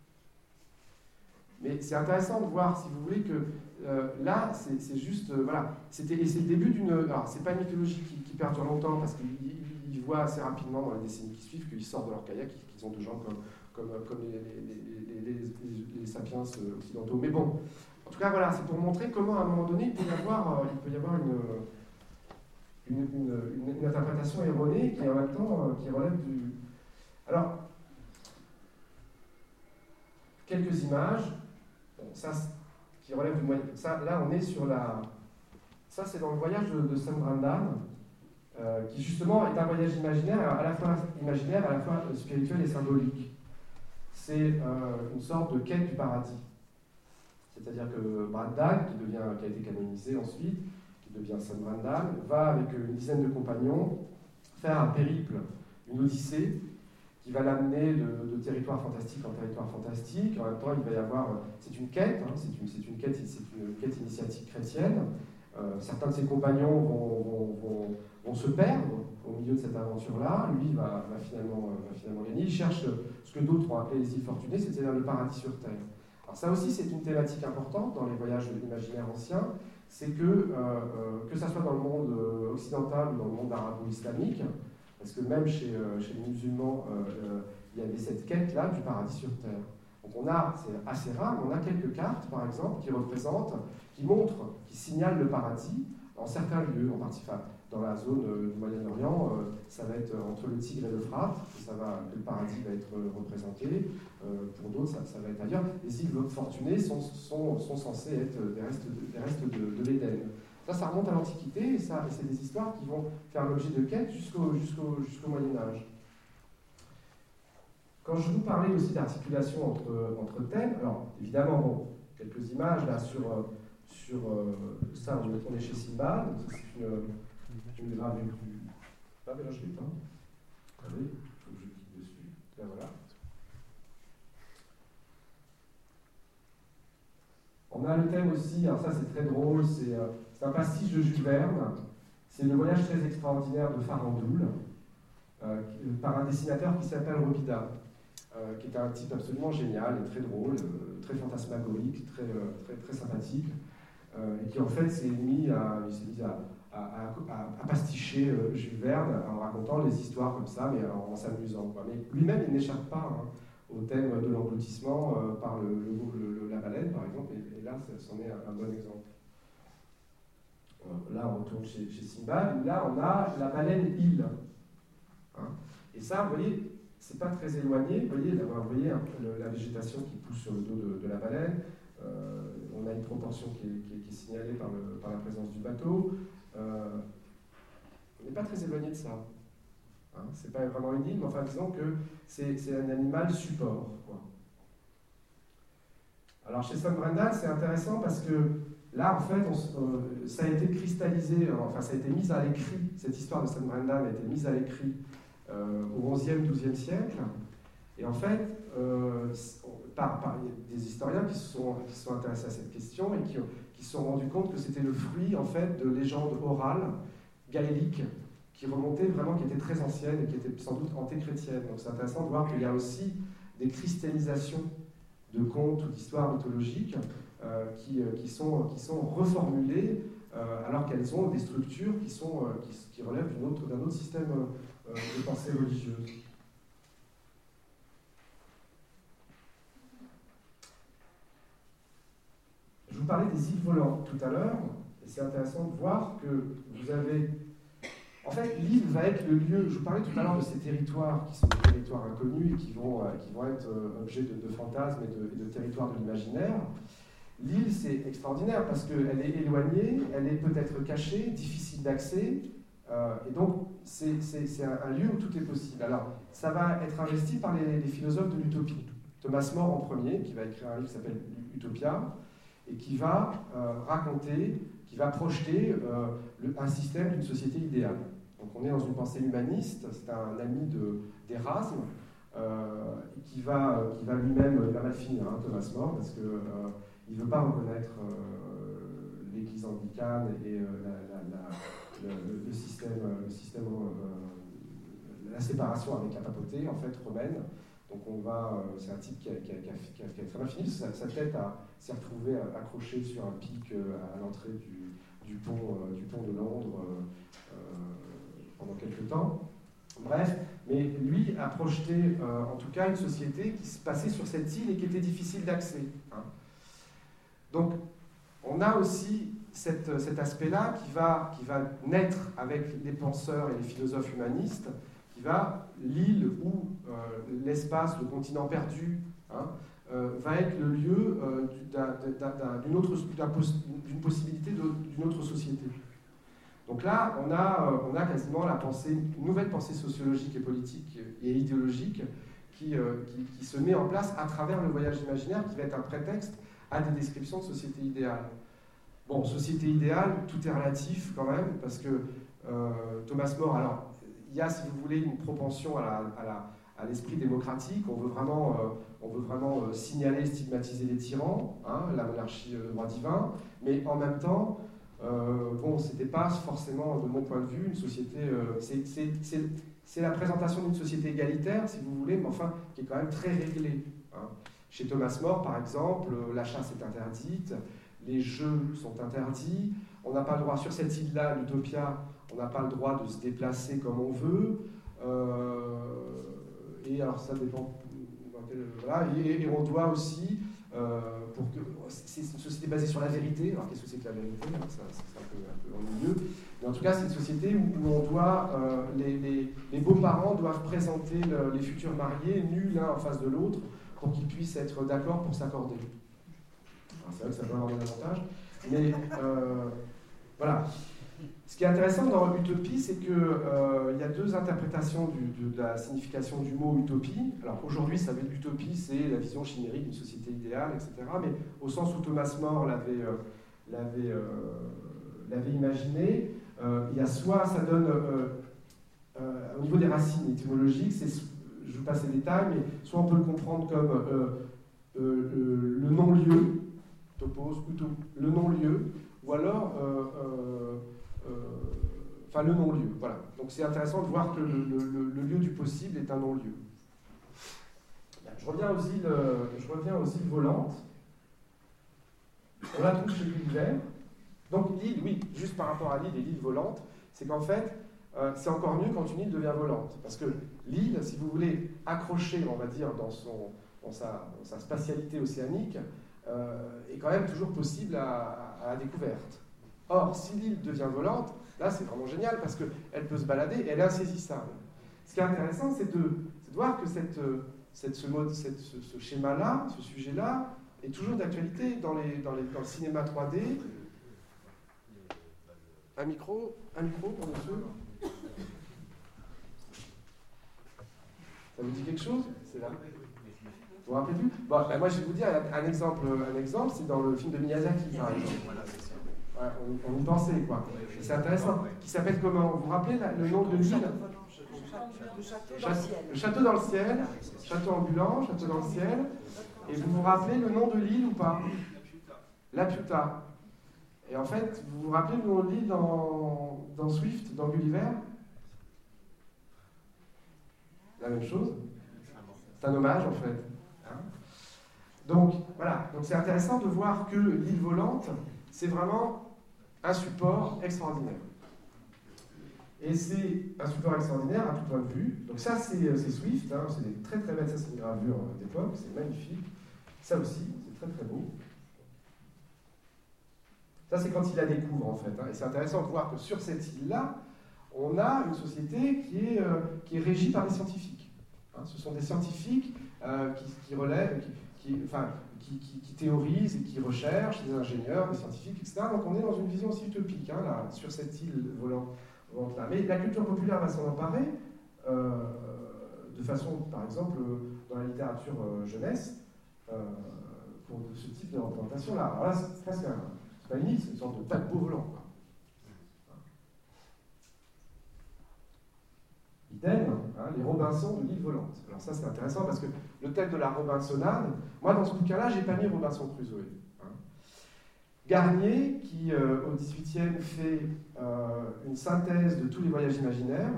Mais c'est intéressant de voir, si vous voulez, que là, c'est juste, voilà, c'est le début d'une... Alors, c'est pas une mythologie qui perdure longtemps, parce qu'ils voient assez rapidement dans les décennies qui suivent qu'ils sortent de leur kayak, qu'ils ont des gens comme les sapiens occidentaux. Mais bon, en tout cas, voilà, c'est pour montrer comment, à un moment donné, il peut y avoir une interprétation erronée qui, en même temps, qui relève du... Alors, quelques images, bon, ça, qui relève du moyen... Ça, là, on est sur la... Ça, c'est dans le voyage de Sembrandan, qui, justement, est un voyage imaginaire, à la fois imaginaire, à la fois spirituel et symbolique. C'est une sorte de quête du paradis. C'est-à-dire que Brandan, qui a été canonisé ensuite, qui devient Sembrandan, va avec une dizaine de compagnons faire un périple, une odyssée, qui va l'amener de territoire fantastique en territoire fantastique. En même temps, il va y avoir... C'est une quête, hein, c'est une quête initiatique chrétienne. Certains de ses compagnons vont se perdre au milieu de cette aventure-là. Lui va finalement gagner. Il cherche ce que d'autres ont appelé les îles fortunées, c'est-à-dire le paradis sur Terre. Alors ça aussi, c'est une thématique importante dans les voyages imaginaires anciens, c'est que ça soit dans le monde occidental ou dans le monde arabo-islamique, parce que même chez les musulmans, il y avait cette quête-là du paradis sur Terre. Donc c'est assez rare, mais on a quelques cartes, par exemple, qui montrent, qui signalent le paradis dans certains lieux, en particulier dans la zone du Moyen-Orient, ça va être entre le Tigre et l'Euphrate, que le paradis va être représenté. Pour d'autres, ça va être ailleurs. Les îles fortunées sont censées être des restes de l'Éden. Ça remonte à l'Antiquité, et c'est des histoires qui vont faire l'objet de quêtes jusqu'au Moyen-Âge. Quand je vous parlais aussi d'articulation entre thèmes, alors évidemment, bon, quelques images là sur ça, on est chez Simbad, c'est une gravure du... Ah, mais là je l'ai pas. Attendez, il faut que je clique dessus. Là voilà. On a le thème aussi, alors ça c'est très drôle, c'est un pastiche de Jules Verne. C'est le voyage très extraordinaire de Farandoul, par un dessinateur qui s'appelle Robida, qui est un type absolument génial et très drôle, très fantasmagorique, très sympathique, et qui en fait s'est mis à pasticher Jules Verne en racontant les histoires comme ça, mais en s'amusant. Mais lui-même, il n'échappe pas au thème de l'engloutissement par la baleine, par exemple, et là, c'en est un bon exemple. Là, on retourne chez Simbad, où là, on a la baleine île. Hein. Et ça, vous voyez, c'est pas très éloigné. Vous voyez la végétation qui pousse sur le dos de la baleine. On a une proportion qui est signalée par la présence du bateau. On n'est pas très éloigné de ça. Hein, c'est pas vraiment une île, mais enfin, disons que c'est un animal support, quoi. Alors, chez Sembrandan, c'est intéressant parce que là, en fait, ça a été cristallisé, enfin, ça a été mis à l'écrit, cette histoire de Sembrandan a été mise à l'écrit au XIe, XIIe siècle. Et en fait, par des historiens qui se sont intéressés à cette question et qui se sont rendus compte que c'était le fruit, en fait, de légendes orales, gaéliques, qui remontaient vraiment, qui étaient très anciennes et qui étaient sans doute antéchrétiennes. Donc c'est intéressant de voir qu'il y a aussi des cristallisations de contes ou d'histoires mythologiques qui sont reformulées alors qu'elles ont des structures qui relèvent d'un autre système de pensée religieuse. Je vous parlais des îles volantes tout à l'heure, et c'est intéressant de voir que vous avez... En fait, l'île va être le lieu... Je vous parlais tout à l'heure de ces territoires qui sont des territoires inconnus et qui vont être objets de fantasmes et de territoires de l'imaginaire. L'île, c'est extraordinaire parce qu'elle est éloignée, elle est peut-être cachée, difficile d'accès, et donc c'est un lieu où tout est possible. Alors, ça va être investi par les philosophes de l'utopie. Thomas More en premier, qui va écrire un livre qui s'appelle Utopia, et qui va raconter, qui va projeter un système d'une société idéale. Donc on est dans une pensée humaniste, c'est un ami d'Erasme, qui va lui-même, il va mal finir, hein, Thomas More, parce qu'il ne veut pas reconnaître l'Église anglicane et le système, la séparation avec la papauté, en fait, romaine. Donc c'est un type qui a très mal fini, sa tête s'est retrouvée accrochée sur un pic à l'entrée du pont de Londres pendant quelques temps. Bref, mais lui a projeté en tout cas une société qui se passait sur cette île et qui était difficile d'accès. Hein. Donc on a aussi cet aspect-là qui va naître avec les penseurs et les philosophes humanistes, qui va, l'île ou l'espace, le continent perdu, hein, va être le lieu d'une possibilité d'une autre société. Donc là, on a quasiment une nouvelle pensée sociologique et politique et idéologique qui se met en place à travers le voyage imaginaire, qui va être un prétexte à des descriptions de société idéale. Bon, société idéale, tout est relatif quand même, parce que Thomas More, alors, il y a, si vous voulez, une propension à l'esprit démocratique. On veut vraiment signaler, stigmatiser les tyrans, hein, la monarchie, le droit divin, mais en même temps, c'était pas forcément, de mon point de vue, une société. C'est la présentation d'une société égalitaire, si vous voulez, mais enfin, qui est quand même très réglée. Hein. Chez Thomas More, par exemple, la chasse est interdite, les jeux sont interdits, on n'a pas le droit, sur cette île-là, l'Utopia, on n'a pas le droit de se déplacer comme on veut, et alors ça dépend, voilà, et on doit aussi, c'est une société basée sur la vérité. Alors qu'est-ce que c'est que la vérité? C'est un peu ennuyeux, mais en tout cas c'est une société où on doit, les beaux-parents doivent présenter les futurs mariés nus l'un en face de l'autre pour qu'ils puissent être d'accord pour s'accorder. C'est vrai que ça peut avoir des avantages, mais voilà. Ce qui est intéressant dans l'utopie, c'est qu'il y a deux interprétations de la signification du mot utopie. Alors aujourd'hui, l'utopie, c'est la vision chimérique d'une société idéale, etc. Mais au sens où Thomas More l'avait imaginé, il y a soit ça donne, au niveau des racines étymologiques, je ne vous passe les détails, mais soit on peut le comprendre comme le non-lieu, topos, le non-lieu, ou alors le non-lieu. Voilà. Donc c'est intéressant de voir que le lieu du possible est un non-lieu. Je reviens aux îles volantes. On la trouve chez Gulliver. Donc l'île, oui, juste par rapport à l'île et l'île volante, c'est qu'en fait, c'est encore mieux quand une île devient volante. Parce que l'île, si vous voulez, accrochée, on va dire, dans sa spatialité océanique, est quand même toujours possible à la découverte. Or, si l'île devient volante, là c'est vraiment génial parce qu'elle peut se balader et elle est insaisissable. Ce qui est intéressant, c'est de voir que ce schéma-là, ce sujet-là, est toujours d'actualité dans le cinéma 3D. Un micro pour monsieur. Ça vous dit quelque chose? C'est là. Vous vous rappelez plus? Bon, moi je vais vous dire un exemple, c'est dans le film de Miyazaki, par exemple. Ouais, on y pensait, quoi. C'est intéressant. Qui s'appelle comment? Vous vous rappelez le nom de l'île? Le château dans le ciel, château ambulant, château dans le ciel. Et vous vous rappelez le nom de l'île ou pas? La Piuta. Et en fait, vous vous rappelez le nom de l'île dans Swift, dans Gulliver? La même chose. C'est un hommage, en fait. Hein? Donc, voilà. Donc, c'est intéressant de voir que l'île volante, c'est vraiment un support extraordinaire. Et c'est un support extraordinaire à tout point de vue. Donc ça, c'est Swift, hein, c'est des très très belles, ça c'est une gravure d'époque, c'est magnifique. Ça aussi, c'est très très beau. Ça c'est quand il la découvre en fait. Hein, et c'est intéressant de voir que sur cette île-là, on a une société qui est régie par des scientifiques. Hein, ce sont des scientifiques qui relèvent, qui théorisent et qui recherchent, des ingénieurs, des scientifiques, etc. Donc on est dans une vision aussi utopique, hein, là, sur cette île volante là. Mais la culture populaire va s'en emparer de façon, par exemple, dans la littérature jeunesse, pour ce type de représentation-là. Alors là, c'est presque c'est pas une île, c'est une sorte de paquebot volant, quoi. Idem, hein, les Robinson de l'île volante. Alors ça, c'est intéressant parce que le thème de la Robinsonade, moi, dans ce bouquin-là, j'ai pas mis Robinson Crusoe. Hein. Garnier, qui, au XVIIIe, fait une synthèse de tous les voyages imaginaires,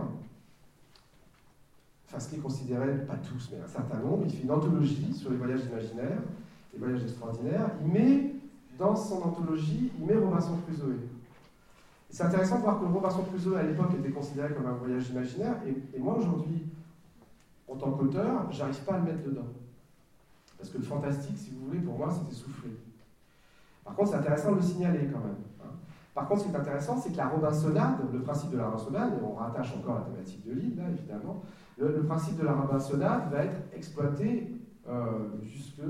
enfin, ce qui est considéré, pas tous, mais un certain nombre, il fait une anthologie sur les voyages imaginaires, les voyages extraordinaires, il met, dans son anthologie, il met Robinson Crusoe. C'est intéressant de voir que Robinson Crusoe, à l'époque, était considéré comme un voyage imaginaire, et moi, aujourd'hui, en tant qu'auteur, j'arrive pas à le mettre dedans. Parce que le fantastique, si vous voulez, pour moi, c'était soufflé. Par contre, c'est intéressant de le signaler, quand même. Hein. Par contre, ce qui est intéressant, c'est que la Robinsonade, le principe de la Robinsonade, et on rattache encore la thématique de l'île, là, évidemment, le principe de la Robinsonade va être exploité jusqu'à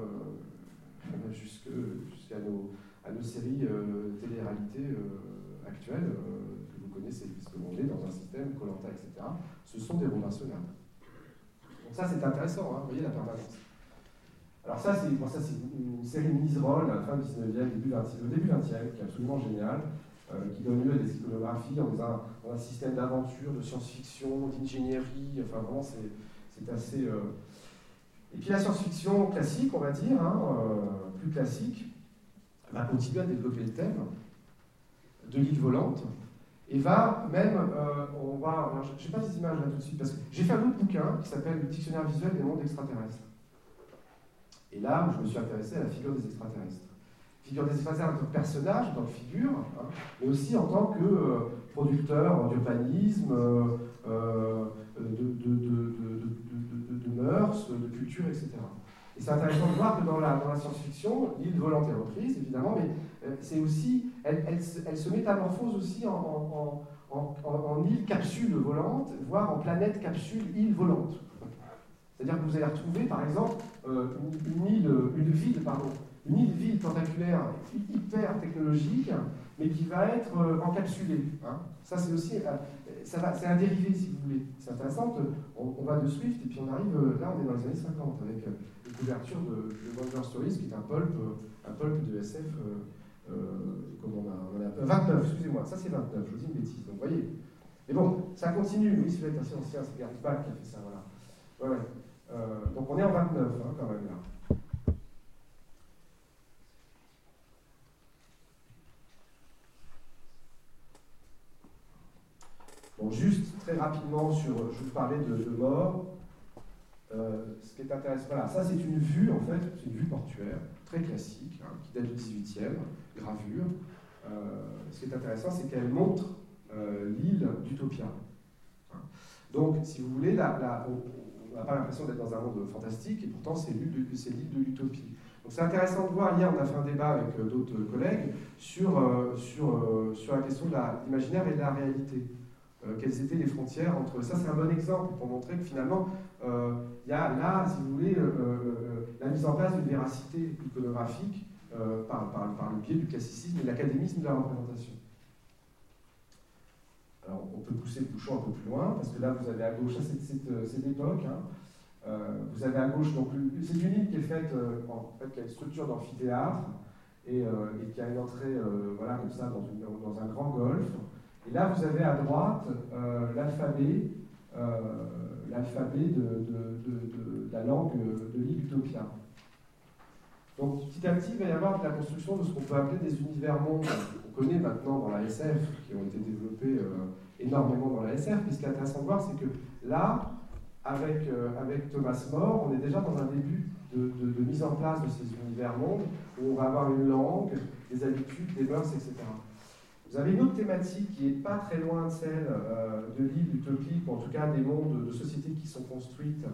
nos séries télé-réalité actuelles que vous connaissez, puisque on est dans un système Koh-Lanta, etc. Ce sont des Robinsonades. Donc ça, c'est intéressant, hein, vous voyez la permanence. Alors ça, c'est une série de Miserolles à la fin du 19e, début 20e, qui est absolument géniale, qui donne lieu à des iconographies dans un système d'aventure, de science-fiction, d'ingénierie, enfin vraiment c'est assez... Et puis la science-fiction classique, on va dire, hein, plus classique, va continuer à développer le thème de l'île volante, et va même, alors je n'ai pas des images là tout de suite, parce que j'ai fait un autre bouquin qui s'appelle Le dictionnaire visuel des mondes extraterrestres. Et là où je me suis intéressé à la figure des extraterrestres. Figure des extraterrestres en tant que personnage, en tant que figure, hein, mais aussi en tant que producteur d'urbanisme, de mœurs, de culture, etc. Et c'est intéressant de voir que dans la science-fiction, l'île volante est reprise, évidemment, mais c'est aussi, elle se métamorphose aussi en île capsule volante, voire en planète capsule île volante. C'est-à-dire que vous allez retrouver, par exemple, une ville tentaculaire hyper technologique, mais qui va être encapsulée. Hein. Ça, c'est aussi, c'est un dérivé, si vous voulez. C'est intéressant. On va de Swift, et puis on arrive, là, on est dans les années 50, avec une couverture de Wonder Stories, qui est un pulp de SF, comment on a 29, excusez-moi, ça c'est 29, je vous dis une bêtise, donc vous voyez. Mais bon, ça continue, oui, celui-là est assez ancien, c'est Gary Bach qui a fait ça, voilà. Ouais. Donc on est en 29, hein, quand même, là. Bon, juste très rapidement je vous parlais de mort. Ce qui est intéressant, voilà, ça c'est une vue, en fait, c'est une vue portuaire, très classique, hein, qui date du 18e, gravure. Ce qui est intéressant, c'est qu'elle montre l'île d'Utopia. Hein. Donc, si vous voulez, on n'a pas l'impression d'être dans un monde fantastique, et pourtant c'est l'île de l'utopie. Donc c'est intéressant de voir, hier on a fait un débat avec d'autres collègues sur la question de l'imaginaire et de la réalité. Quelles étaient les frontières entre... Ça c'est un bon exemple pour montrer que finalement, il y a là, si vous voulez, la mise en place d'une véracité iconographique par le biais du classicisme et de l'académisme de la représentation. Alors, on peut pousser le bouchon un peu plus loin, parce que là, vous avez à gauche, ça c'est d'époque, hein, vous avez à gauche, donc c'est une île qui est faite, qui a une structure d'amphithéâtre, et qui a une entrée, voilà, comme ça, dans un grand golfe. Et là, vous avez à droite l'alphabet de la langue de l'île Utopia. Donc, petit à petit, il va y avoir de la construction de ce qu'on peut appeler des univers-mondes. On connaît maintenant dans la SF, qui ont été développés énormément dans la SF, mais ce qui est intéressant de voir, c'est que là, avec Thomas More, on est déjà dans un début de mise en place de ces univers-mondes, où on va avoir une langue, des habitudes, des mœurs, etc. Vous avez une autre thématique qui n'est pas très loin de celle de l'île utopique, ou en tout cas des mondes de sociétés qui sont construites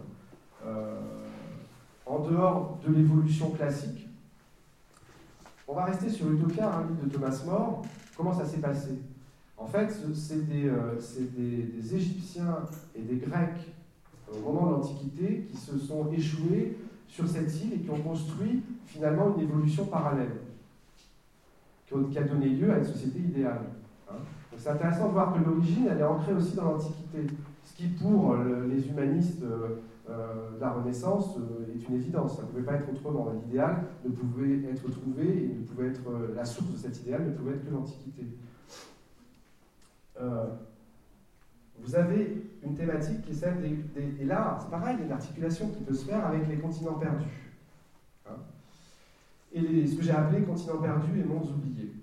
en dehors de l'évolution classique. On va rester sur Utopia, hein, l'île de Thomas More. Comment ça s'est passé? En fait, c'est des Égyptiens et des Grecs au moment de l'Antiquité qui se sont échoués sur cette île et qui ont construit finalement une évolution parallèle, qui a donné lieu à une société idéale. Hein. Donc c'est intéressant de voir que l'origine, elle est ancrée aussi dans l'Antiquité. ce qui pour les humanistes de la Renaissance est une évidence. Ça ne pouvait pas être autrement. L'idéal ne pouvait être trouvé, et ne pouvait être, la source de cet idéal ne pouvait être que l'Antiquité. Vous avez une thématique qui est celle et là, c'est pareil, il y a une articulation qui peut se faire avec les continents perdus. Hein, et ce que j'ai appelé continents perdus et mondes oubliés.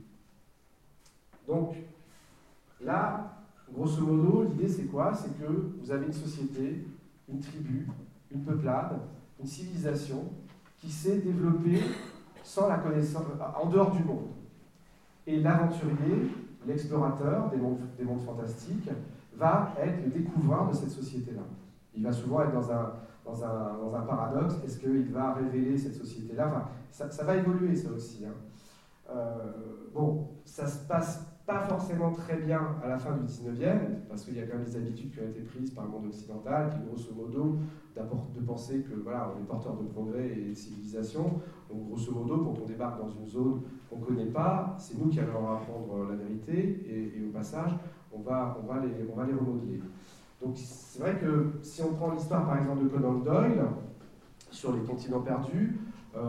Donc, là, grosso modo, l'idée c'est quoi? C'est que vous avez une société, une tribu, une peuplade, une civilisation qui s'est développée sans la connaissance, en dehors du monde. Et l'aventurier, l'explorateur des mondes fantastiques, va être le découvreur de cette société-là. Il va souvent être dans un paradoxe. Est-ce qu'il va révéler cette société-là? Enfin, ça va évoluer, ça aussi. Hein. Bon, ça se passe pas forcément très bien à la fin du 19e, parce qu'il y a quand même des habitudes qui ont été prises par le monde occidental, qui grosso modo, de penser que voilà, on est porteur de progrès et de civilisation. Donc grosso modo, quand on débarque dans une zone qu'on ne connaît pas, c'est nous qui allons leur apprendre la vérité, et au passage, on va les remodeler. Donc c'est vrai que si on prend l'histoire par exemple de Conan Doyle, sur les continents perdus,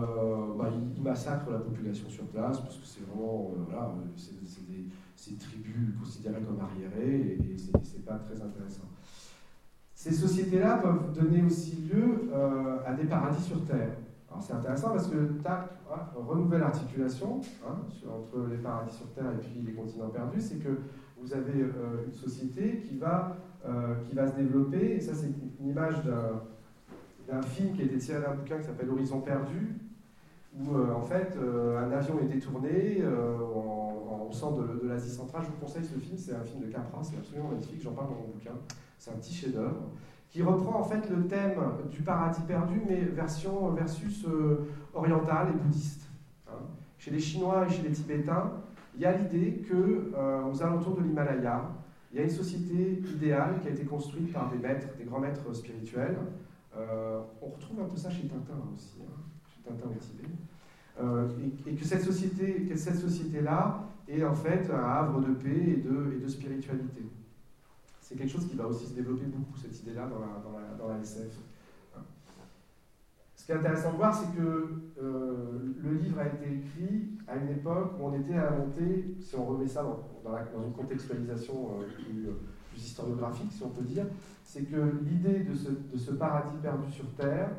il massacre la population sur place, parce que c'est vraiment, voilà, c'est des tribus considérées comme arriérées, et c'est pas très intéressant. Ces sociétés-là peuvent donner aussi lieu à des paradis sur Terre. Alors c'est intéressant parce que renouvelle l'articulation entre les paradis sur Terre et puis les continents perdus, c'est que vous avez une société qui va se développer, et ça c'est une image d'un film qui a été tiré d'un bouquin qui s'appelle Horizon perdu, où en fait un avion est détourné au centre de l'Asie centrale. Je vous conseille ce film, c'est un film de Capra, c'est absolument magnifique, j'en parle dans mon bouquin, c'est un petit chef-d'œuvre, qui reprend en fait le thème du paradis perdu, mais versus oriental et bouddhiste. Hein. Chez les Chinois et chez les Tibétains, il y a l'idée qu'aux alentours de l'Himalaya, il y a une société idéale qui a été construite par des grands maîtres spirituels. On retrouve un peu ça chez Tintin aussi, hein, chez Tintin au Tibet. Et que cette société-là est en fait un havre de paix et de spiritualité. C'est quelque chose qui va aussi se développer beaucoup, cette idée-là, dans la SF. Ce qui est intéressant de voir, c'est que le livre a été écrit à une époque où on était à la montée, si on remet ça dans une contextualisation plus historiographique, si on peut dire, c'est que l'idée de ce paradis perdu sur Terre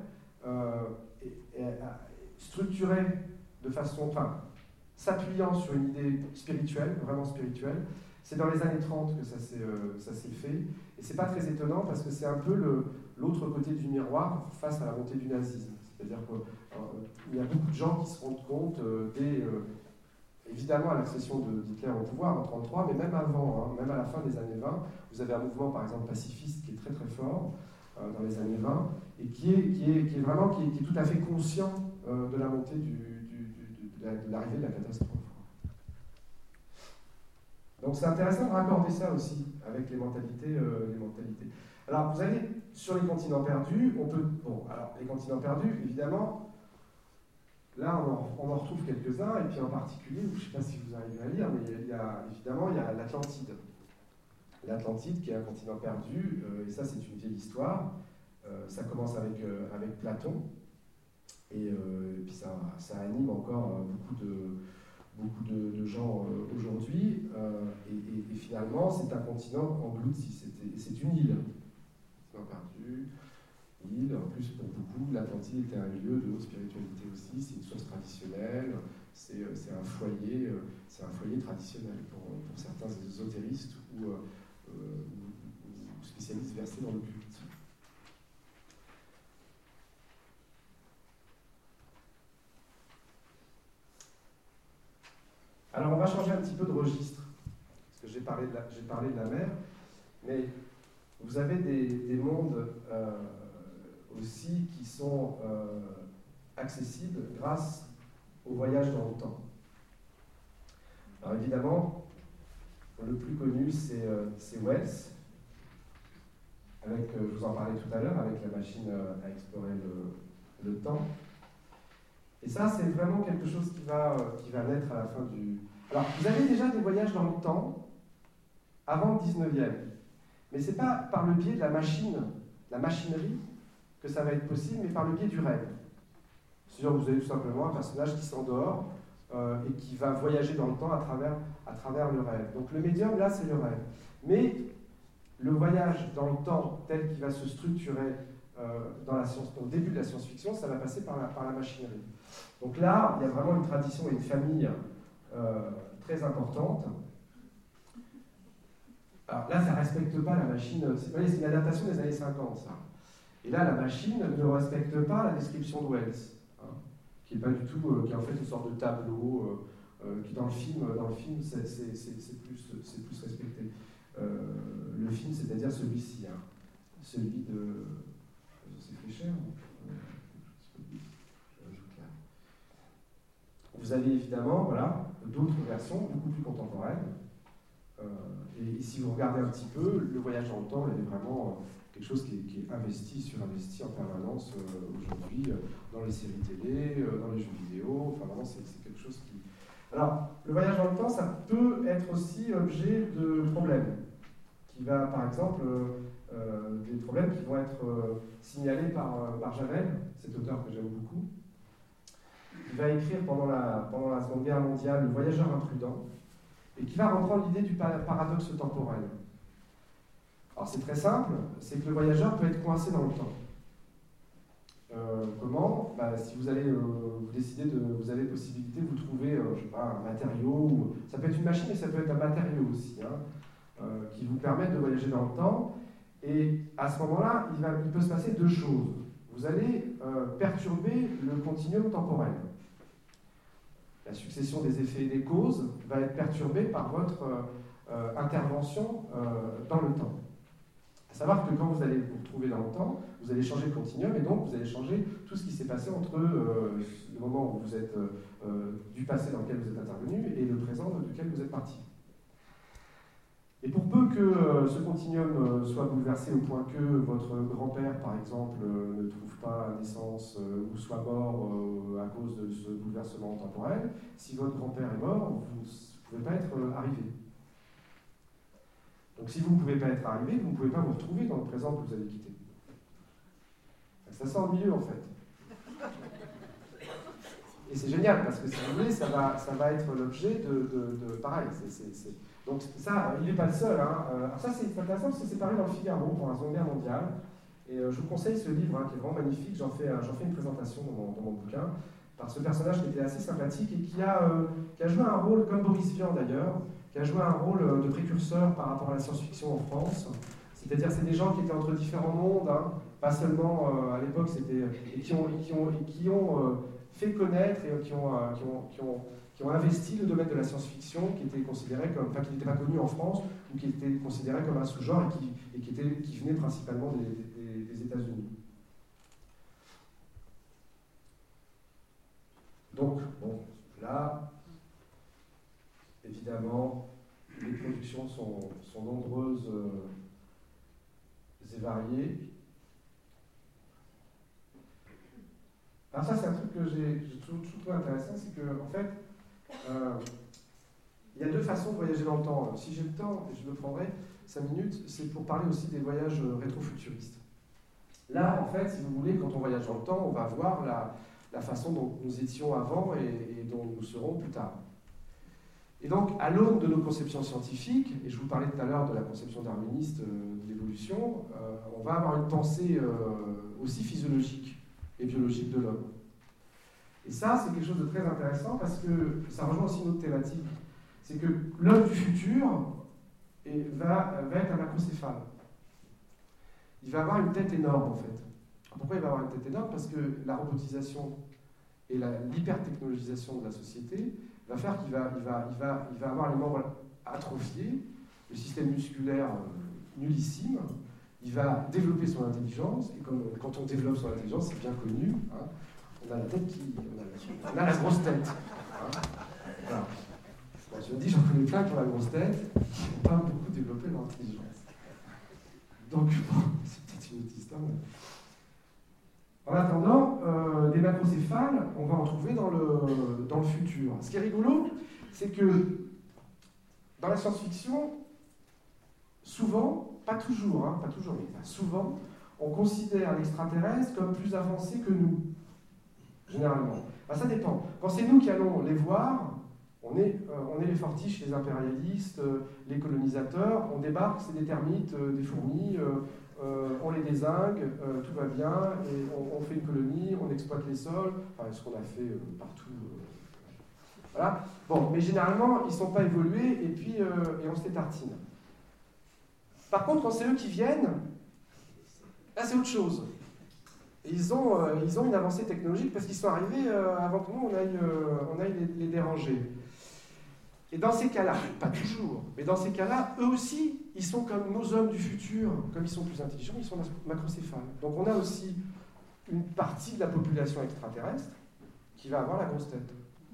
est structurée de façon, s'appuyant sur une idée spirituelle, vraiment spirituelle. C'est dans les années 30 que ça s'est fait, et c'est pas très étonnant parce que c'est un peu l'autre côté du miroir face à la montée du nazisme. C'est-à-dire qu'il y a beaucoup de gens qui se rendent compte évidemment à l'accession d'Hitler au pouvoir en 1933, mais même avant, même à la fin des années 20, vous avez un mouvement par exemple pacifiste qui est très très fort dans les années 20, et qui est tout à fait conscient de la montée de l'arrivée de la catastrophe. Donc c'est intéressant de raccorder ça aussi avec les mentalités. Alors vous allez sur les continents perdus, alors les continents perdus, évidemment, là on en retrouve quelques-uns, et puis en particulier, je ne sais pas si vous arrivez à lire, mais il y a l'Atlantide. L'Atlantide qui est un continent perdu, et ça c'est une vieille histoire. Ça commence avec Platon, et puis ça anime encore beaucoup de gens aujourd'hui, et finalement c'est un continent englouti, c'est une île, perdu, île, en plus pour beaucoup l'Atlantide était un lieu de haute spiritualité aussi, c'est une source traditionnelle, c'est un foyer traditionnel pour certains ésotéristes ou spécialistes versés dans le culte. Alors on va changer un petit peu de registre, parce que j'ai parlé de la mer, mais vous avez des mondes aussi qui sont accessibles grâce au voyage dans le temps. Alors évidemment, le plus connu c'est Wells, avec, je vous en parlais tout à l'heure, avec la machine à explorer le temps. Et ça, c'est vraiment quelque chose qui va naître à la fin du... Alors, vous avez déjà des voyages dans le temps avant le 19e. Mais ce n'est pas par le biais de la machinerie, que ça va être possible, mais par le biais du rêve. C'est-à-dire que vous avez tout simplement un personnage qui s'endort et qui va voyager dans le temps à travers le rêve. Donc le médium, là, c'est le rêve. Mais le voyage dans le temps tel qu'il va se structurer au début de la science-fiction, ça va passer par la machinerie. Donc là, il y a vraiment une tradition et une famille très importante. Alors là, ça ne respecte pas la machine. C'est une adaptation des années 50, ça. Et là, la machine ne respecte pas la description de Wells, hein, qui est pas du tout, qui est en fait une sorte de tableau, qui dans le film, c'est plus respecté. Le film, c'est-à-dire celui-ci, hein, celui de, c'est Fleischer. Vous avez évidemment, voilà, d'autres versions beaucoup plus contemporaines. Et si vous regardez un petit peu, le voyage dans le temps, il est vraiment quelque chose qui est investi en permanence aujourd'hui dans les séries télé, dans les jeux vidéo. Enfin, vraiment, c'est quelque chose qui. Alors, le voyage dans le temps, ça peut être aussi objet de problèmes. Qui va, par exemple, des problèmes qui vont être signalés par Javel, cet auteur que j'aime beaucoup. Il va écrire pendant la Seconde Guerre mondiale Le voyageur imprudent, et qui va reprendre l'idée du paradoxe temporel. Alors c'est très simple, c'est que le voyageur peut être coincé dans le temps. Comment ? Si vous allez vous décidez vous avez possibilité de vous trouver, je sais pas, un matériau, ça peut être une machine, mais ça peut être un matériau aussi, hein, qui vous permettent de voyager dans le temps. Et à ce moment-là, il peut se passer deux choses. Vous allez perturber le continuum temporel. La succession des effets et des causes va être perturbée par votre intervention dans le temps. À savoir que quand vous allez vous retrouver dans le temps, vous allez changer le continuum et donc vous allez changer tout ce qui s'est passé entre le moment où vous êtes du passé dans lequel vous êtes intervenu et le présent duquel vous êtes parti. Et pour peu que ce continuum soit bouleversé au point que votre grand-père, par exemple, ne trouve pas naissance ou soit mort à cause de ce bouleversement temporel, si votre grand-père est mort, vous ne pouvez pas être arrivé. Donc si vous ne pouvez pas être arrivé, vous ne pouvez pas vous retrouver dans le présent que vous avez quitté. Ça sent le milieu, en fait. Et c'est génial, parce que si vous voulez, ça va être l'objet de pareil, donc ça, il n'est pas le seul. Hein. Alors ça, c'est intéressant parce que c'est paru dans le Figaro pour la Seconde Guerre mondiale. Et je vous conseille ce livre, hein, qui est vraiment magnifique. J'en fais une présentation dans mon bouquin, par ce personnage qui était assez sympathique et qui a joué un rôle, comme Boris Vian d'ailleurs, qui a joué un rôle de précurseur par rapport à la science-fiction en France. C'est-à-dire c'est des gens qui étaient entre différents mondes, hein, pas seulement à l'époque, et qui ont fait connaître et qui ont investi le domaine de la science-fiction, qui était considéré comme, enfin qui n'était pas connu en France, ou qui était considéré comme un sous-genre et qui venait principalement des États-Unis. Donc, bon, là, évidemment, les productions sont nombreuses et variées. Alors ça, c'est un truc que j'ai toujours trouvé intéressant, c'est que, en fait, il y a deux façons de voyager dans le temps. Si j'ai le temps, et je me prendrai 5 minutes, c'est pour parler aussi des voyages rétrofuturistes. Là, en fait, si vous voulez, quand on voyage dans le temps, on va voir la façon dont nous étions avant et dont nous serons plus tard. Et donc, à l'aune de nos conceptions scientifiques, et je vous parlais tout à l'heure de la conception darwiniste de l'évolution, on va avoir une pensée aussi physiologique et biologique de l'homme. Et ça, c'est quelque chose de très intéressant parce que ça rejoint aussi une autre thématique. C'est que l'homme du futur va être un macrocéphale. Il va avoir une tête énorme, en fait. Pourquoi il va avoir une tête énorme ? Parce que la robotisation et l'hypertechnologisation de la société va faire qu'il va avoir les membres atrophiés, le système musculaire nullissime, il va développer son intelligence, et quand on développe son intelligence, c'est bien connu, hein, on a la tête on a la grosse tête. Hein, voilà. Bon, je me dis, j'en connais plein qui ont la grosse tête, qui n'ont pas beaucoup développé leur intelligence. Donc, bon, c'est peut-être une autre histoire. En attendant, des macrocéphales, on va en trouver dans le futur. Ce qui est rigolo, c'est que dans la science-fiction, souvent, pas toujours, hein, pas toujours, mais souvent, on considère l'extraterrestre comme plus avancé que nous, généralement. Ben, ça dépend. Quand c'est nous qui allons les voir, on est les fortiches, les impérialistes, les colonisateurs, on débarque, c'est des termites, des fourmis, on les dézingue, tout va bien, et on fait une colonie, on exploite les sols, enfin ce qu'on a fait partout. Voilà. Bon, mais généralement, ils ne sont pas évolués, et puis et on se les tartine. Par contre, quand c'est eux qui viennent, là c'est autre chose. Et ils ont une avancée technologique parce qu'ils sont arrivés avant que nous on aille les déranger. Et dans ces cas-là, pas toujours, mais dans ces cas-là, eux aussi, ils sont comme nos hommes du futur, comme ils sont plus intelligents, ils sont macrocéphales. Donc on a aussi une partie de la population extraterrestre qui va avoir la grosse tête.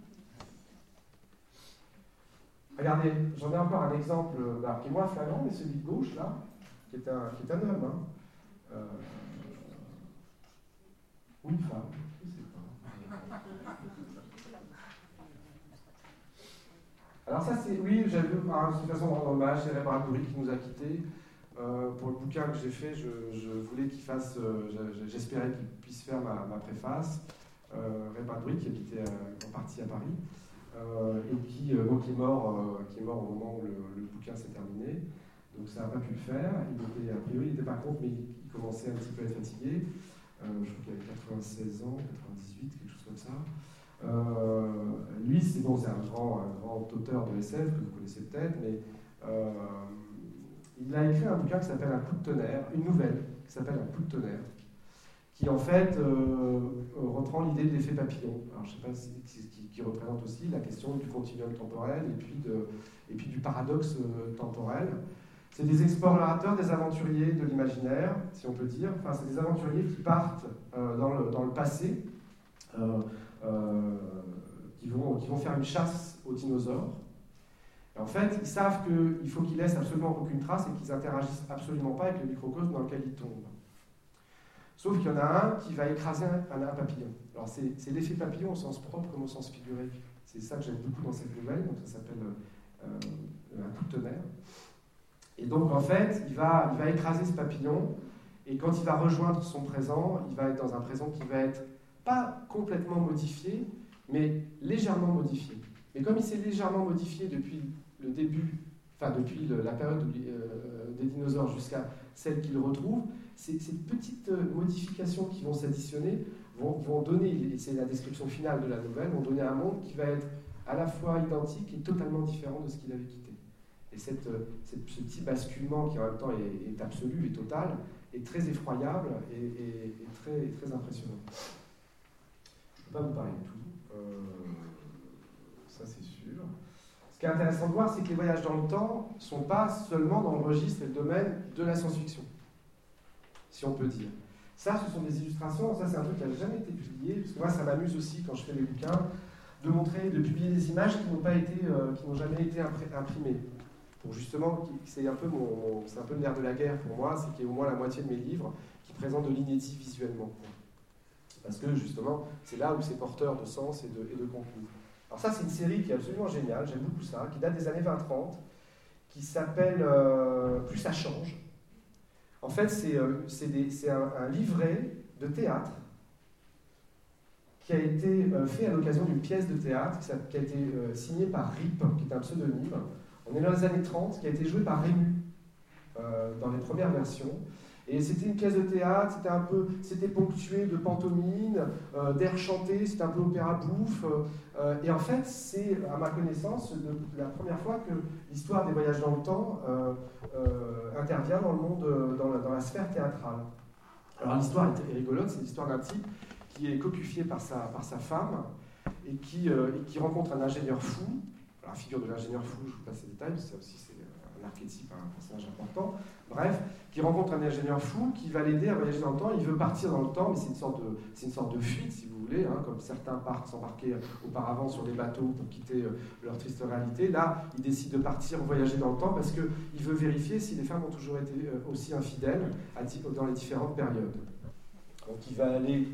Regardez, j'en ai encore un exemple qui est moins flagrant, mais celui de gauche, là, qui est un homme. Hein. Ou une femme, je ne sais pas. Alors ça, c'est, oui, j'avais vu, de toute façon, en hommage, c'est Ray Bradbury qui nous a quittés. Pour le bouquin que j'ai fait, je voulais qu'il fasse, j'espérais qu'il puisse faire ma préface. Ray Bradbury, qui habitait en partie à Paris, et qui est mort au moment où le bouquin s'est terminé. Donc ça n'a pas pu le faire. A priori, il n'était pas contre, mais il commençait un petit peu à être fatigué. Je crois qu'il avait 96 ans, 98, quelque chose comme ça. Lui, c'est un grand auteur de SF que vous connaissez peut-être, mais il a écrit un bouquin qui s'appelle Un coup de tonnerre, une nouvelle qui s'appelle Un coup de tonnerre, qui en fait reprend l'idée de l'effet papillon. Alors je ne sais pas qui représente aussi la question du continuum temporel et puis du paradoxe temporel. C'est des explorateurs, des aventuriers de l'imaginaire, si on peut dire. Enfin, c'est des aventuriers qui partent dans le passé, qui vont faire une chasse aux dinosaures. Et en fait, ils savent qu'il faut qu'ils laissent absolument aucune trace et qu'ils n'interagissent absolument pas avec le microcosme dans lequel ils tombent. Sauf qu'il y en a un qui va écraser un papillon. Alors c'est l'effet papillon au sens propre comme au sens figuré. C'est ça que j'aime beaucoup dans cette nouvelle, donc ça s'appelle Un coup de tonnerre. Et donc, en fait, il va écraser ce papillon, et quand il va rejoindre son présent, il va être dans un présent qui va être pas complètement modifié, mais légèrement modifié. Et comme il s'est légèrement modifié depuis le début, enfin depuis la période des dinosaures jusqu'à celle qu'il retrouve, ces petites modifications qui vont s'additionner vont donner, et c'est la description finale de la nouvelle, vont donner un monde qui va être à la fois identique et totalement différent de ce qu'il avait quitté. Et ce petit basculement qui en même temps est absolu et total, est très effroyable et très, très impressionnant. Je ne peux pas vous parler de tout, ça c'est sûr. Ce qui est intéressant de voir, c'est que les voyages dans le temps ne sont pas seulement dans le registre et le domaine de la science-fiction, si on peut dire. Ça, ce sont des illustrations, ça c'est un truc qui n'a jamais été publié, parce que moi ça m'amuse aussi quand je fais les bouquins, de publier des images qui n'ont jamais été imprimées. Pour justement, c'est un peu le nerf de la guerre pour moi, c'est qu'il y ait au moins la moitié de mes livres qui présentent de l'inédit visuellement. Parce que justement, c'est là où c'est porteur de sens et de contenu. Alors ça, c'est une série qui est absolument géniale, j'aime beaucoup ça, qui date des années 20-30, qui s'appelle Plus ça change. En fait, c'est un livret de théâtre qui a été fait à l'occasion d'une pièce de théâtre qui a été signée par Rip, qui est un pseudonyme. On est dans les années 30, qui a été joué par Rému dans les premières versions. Et c'était une pièce de théâtre, c'était ponctué de pantomime, d'air chanté, c'était un peu opéra bouffe. Et en fait, c'est, à ma connaissance, la première fois que l'histoire des voyages dans le temps intervient dans le monde, dans la sphère théâtrale. Alors l'histoire est rigolote, c'est l'histoire d'un type qui est cocufié par sa femme et qui rencontre un ingénieur fou. Alors, la figure de l'ingénieur fou, je vous passe les détails, ça aussi c'est un archétype, un personnage important. Bref, qui rencontre un ingénieur fou qui va l'aider à voyager dans le temps. Il veut partir dans le temps, mais c'est une sorte de fuite, si vous voulez, hein, comme certains partent s'embarquer auparavant sur des bateaux pour quitter leur triste réalité. Là, il décide de partir voyager dans le temps parce qu'il veut vérifier si les femmes ont toujours été aussi infidèles dans les différentes périodes. Donc il va aller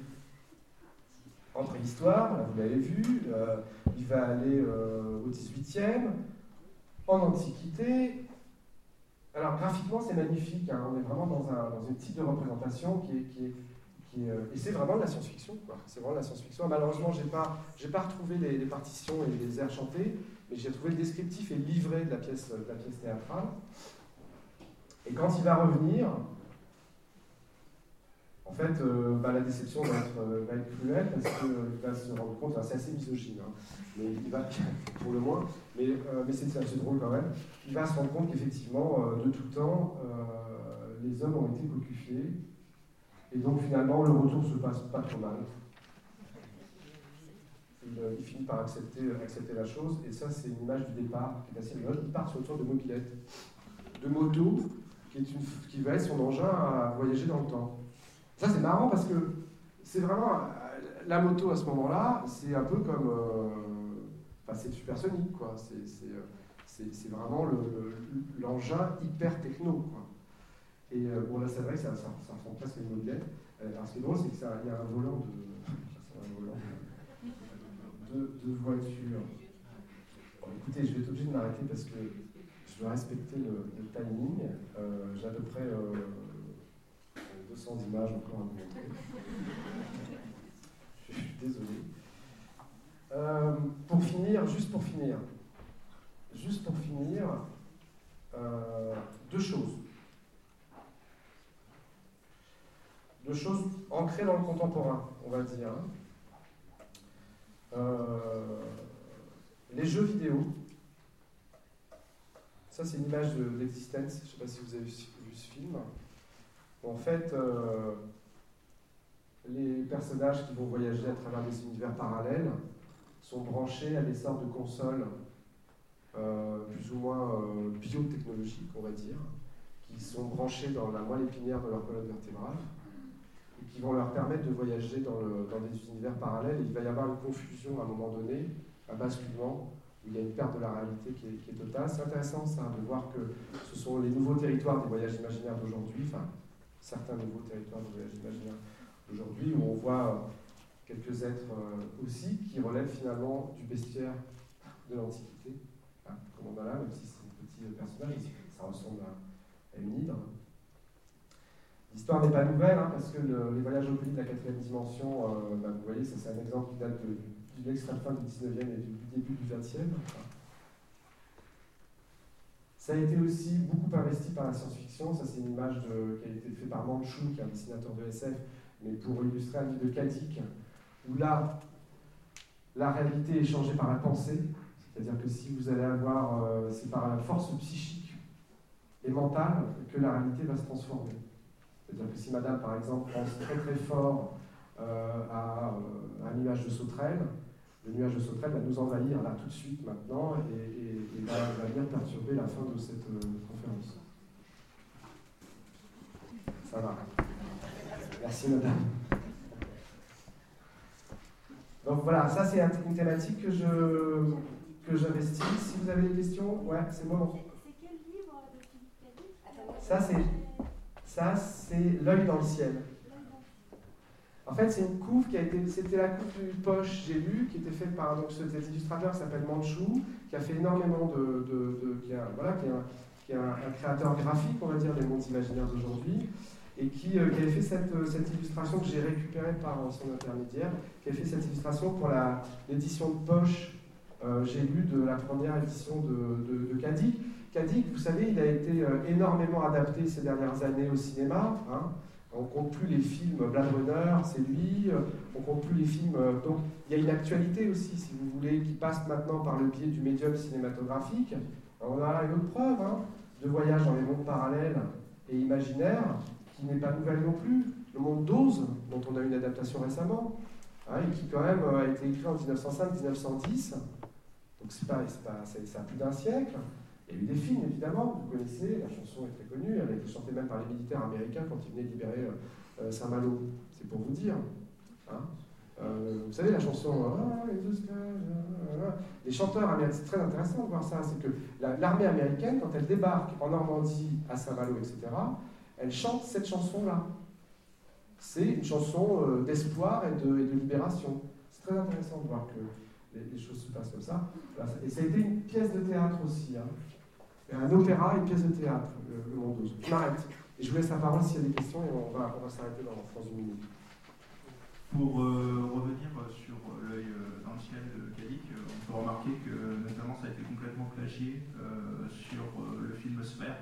en préhistoire, là vous l'avez vu, il va aller au XVIIIe, en Antiquité, Alors, graphiquement, c'est magnifique. Hein. On est vraiment dans une type de représentation et c'est vraiment de la science-fiction. C'est vraiment de la science-fiction. Malheureusement, j'ai pas retrouvé les partitions et les airs chantés, mais j'ai trouvé le descriptif et le livret de la pièce théâtrale. Et quand il va revenir, en fait, la déception va être cruelle parce qu'il va se rendre compte, c'est assez misogyne, hein, mais il va, pour le moins, mais c'est assez drôle quand même, il va se rendre compte qu'effectivement, de tout temps, les hommes ont été cocufiés, et donc finalement, le retour se passe pas trop mal. Il finit par accepter la chose, et ça, c'est une image du départ qui est assez rigolote. Il part sur une sorte de mobilette, de moto, qui va être son engin à voyager dans le temps. Ça, c'est marrant parce que c'est vraiment. La moto à ce moment-là, c'est un peu comme. C'est supersonique, quoi. C'est vraiment l'engin hyper techno, quoi. Et bon, là, c'est vrai que ça ressemble presque à une mobilette. Alors, ce qui est drôle, c'est qu'il y a un volant de voiture. Bon, écoutez, je vais être obligé de m'arrêter parce que je dois respecter le timing. J'ai à peu près 200 images encore à vous montrer. Je suis désolé. Juste pour finir, deux choses. Deux choses ancrées dans le contemporain, on va dire. Les jeux vidéo. Ça, c'est une image d'Existence. Je ne sais pas si vous avez vu ce film. En fait, les personnages qui vont voyager à travers des univers parallèles sont branchés à des sortes de consoles plus ou moins biotechnologiques, on va dire, qui sont branchés dans la moelle épinière de leur colonne vertébrale et qui vont leur permettre de voyager dans des univers parallèles. Et il va y avoir une confusion à un moment donné, un basculement, où il y a une perte de la réalité qui est totale. C'est intéressant ça, de voir que ce sont les nouveaux territoires des voyages imaginaires d'aujourd'hui, enfin certains nouveaux territoires des voyages imaginaires d'aujourd'hui, où on voit quelques êtres aussi qui relèvent finalement du bestiaire de l'Antiquité. Hein, comme on a là, même si c'est un petit personnage, ça ressemble à une hydre. L'histoire n'est pas nouvelle, hein, parce que les voyages au pays de la 4e dimension, vous voyez, ça c'est un exemple qui date d'une extrême fin du 19e et du début du 20e. Ça a été aussi beaucoup investi par la science-fiction. Ça, c'est une image qui a été faite par Manchou, qui est un dessinateur de SF, mais pour illustrer un livre de Kadik, où là, la réalité est changée par la pensée. C'est-à-dire que si vous allez avoir, c'est par la force psychique et mentale que la réalité va se transformer. C'est-à-dire que si madame, par exemple, pense très très fort à un nuage de sauterelles, le nuage de sauterelles va nous envahir là tout de suite maintenant et va venir perturber la fin de cette conférence. Ça va. Merci madame. Donc voilà, ça c'est une thématique que j'investis. Si vous avez des questions, ouais, c'est le moment. C'est quel livre de Philippe Cadic? Ça c'est L'œil dans le ciel. En fait, c'est une couve c'était la couve du Poche, j'ai lu, qui était faite par cet illustrateur qui s'appelle Manchou, qui a fait énormément qui est un créateur graphique, on va dire, des mondes imaginaires d'aujourd'hui, et qui avait fait cette illustration que j'ai récupérée par son intermédiaire, qui a fait cette illustration pour l'édition de Poche, j'ai lu, de la première édition de Cadic. Cadic, vous savez, il a été énormément adapté ces dernières années au cinéma, hein. On ne compte plus les films Blade Runner, c'est lui, on ne compte plus les films... donc il y a une actualité aussi, si vous voulez, qui passe maintenant par le biais du médium cinématographique. Alors, on a là une autre preuve de voyage dans les mondes parallèles et imaginaires, qui n'est pas nouvelle non plus. Le monde d'Oz, dont on a eu une adaptation récemment, et qui quand même a été écrit en 1905-1910, donc ça a plus d'un siècle. Il y a eu des films, évidemment, vous connaissez, la chanson est très connue, elle a été chantée même par les militaires américains quand ils venaient libérer Saint-Malo, c'est pour vous dire. Hein. Vous savez, la chanson les chanteurs américains, c'est très intéressant de voir ça, c'est que l'armée américaine, quand elle débarque en Normandie, à Saint-Malo, etc., elle chante cette chanson-là. C'est une chanson d'espoir et de libération. C'est très intéressant de voir que les choses se passent comme ça. Et ça a été une pièce de théâtre aussi. Hein. un opéra et une pièce de théâtre, le Monde 12. Je m'arrête. Et je vous laisse la parole s'il y a des questions et on va s'arrêter dans une minute. Pour revenir sur l'œil dans le ciel de Cadic, on peut remarquer que notamment ça a été complètement plagié sur le film Sphère,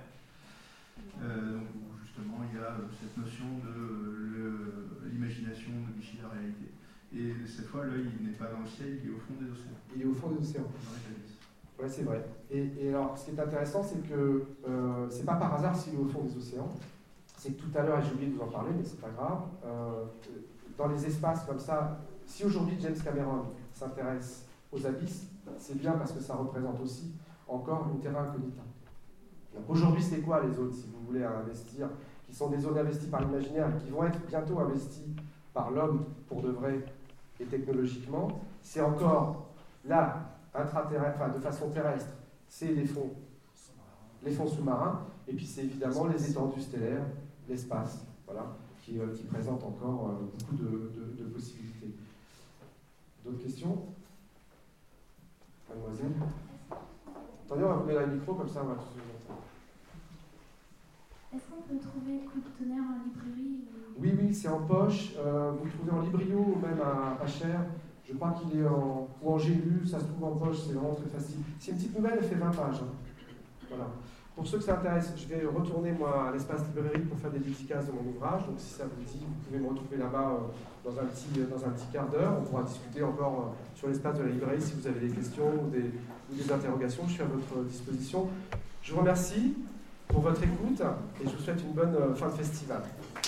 où justement il y a cette notion de l'imagination modifier la réalité. Et cette fois, l'œil n'est pas dans le ciel, il est au fond des océans. Il est au fond des océans. Dans les abysses. Oui, c'est vrai. Et alors, ce qui est intéressant, c'est que c'est pas par hasard s'il est au fond des océans. C'est que tout à l'heure, et j'ai oublié de vous en parler, mais c'est pas grave, dans les espaces comme ça, si aujourd'hui James Cameron s'intéresse aux abysses, c'est bien parce que ça représente aussi encore une terra incognita. Donc aujourd'hui, c'est quoi les zones, si vous voulez, à investir, qui sont des zones investies par l'imaginaire et qui vont être bientôt investies par l'homme pour de vrai et technologiquement? C'est encore là, intraterrestre, enfin de façon terrestre, c'est les fonds sous-marins, et puis c'est évidemment les étendues stellaires, l'espace, voilà, qui présente encore beaucoup de possibilités. D'autres questions? Mademoiselle? Attendez, on va vous donner le micro, comme ça on va tous vous entendre. Est-ce qu'on peut trouver Coup de tonnerre en librairie Oui, c'est en poche. Vous le trouvez en libraire ou même à pas cher. Je crois qu'il est ou en GU, ça se trouve en poche, c'est vraiment très facile. C'est une petite nouvelle, elle fait 20 pages. Hein. Voilà. Pour ceux que ça intéresse, je vais retourner moi à l'espace librairie pour faire des dédicaces de mon ouvrage. Donc si ça vous dit, vous pouvez me retrouver là-bas dans un petit quart d'heure. On pourra discuter encore sur l'espace de la librairie si vous avez des questions ou des interrogations. Je suis à votre disposition. Je vous remercie pour votre écoute et je vous souhaite une bonne fin de festival.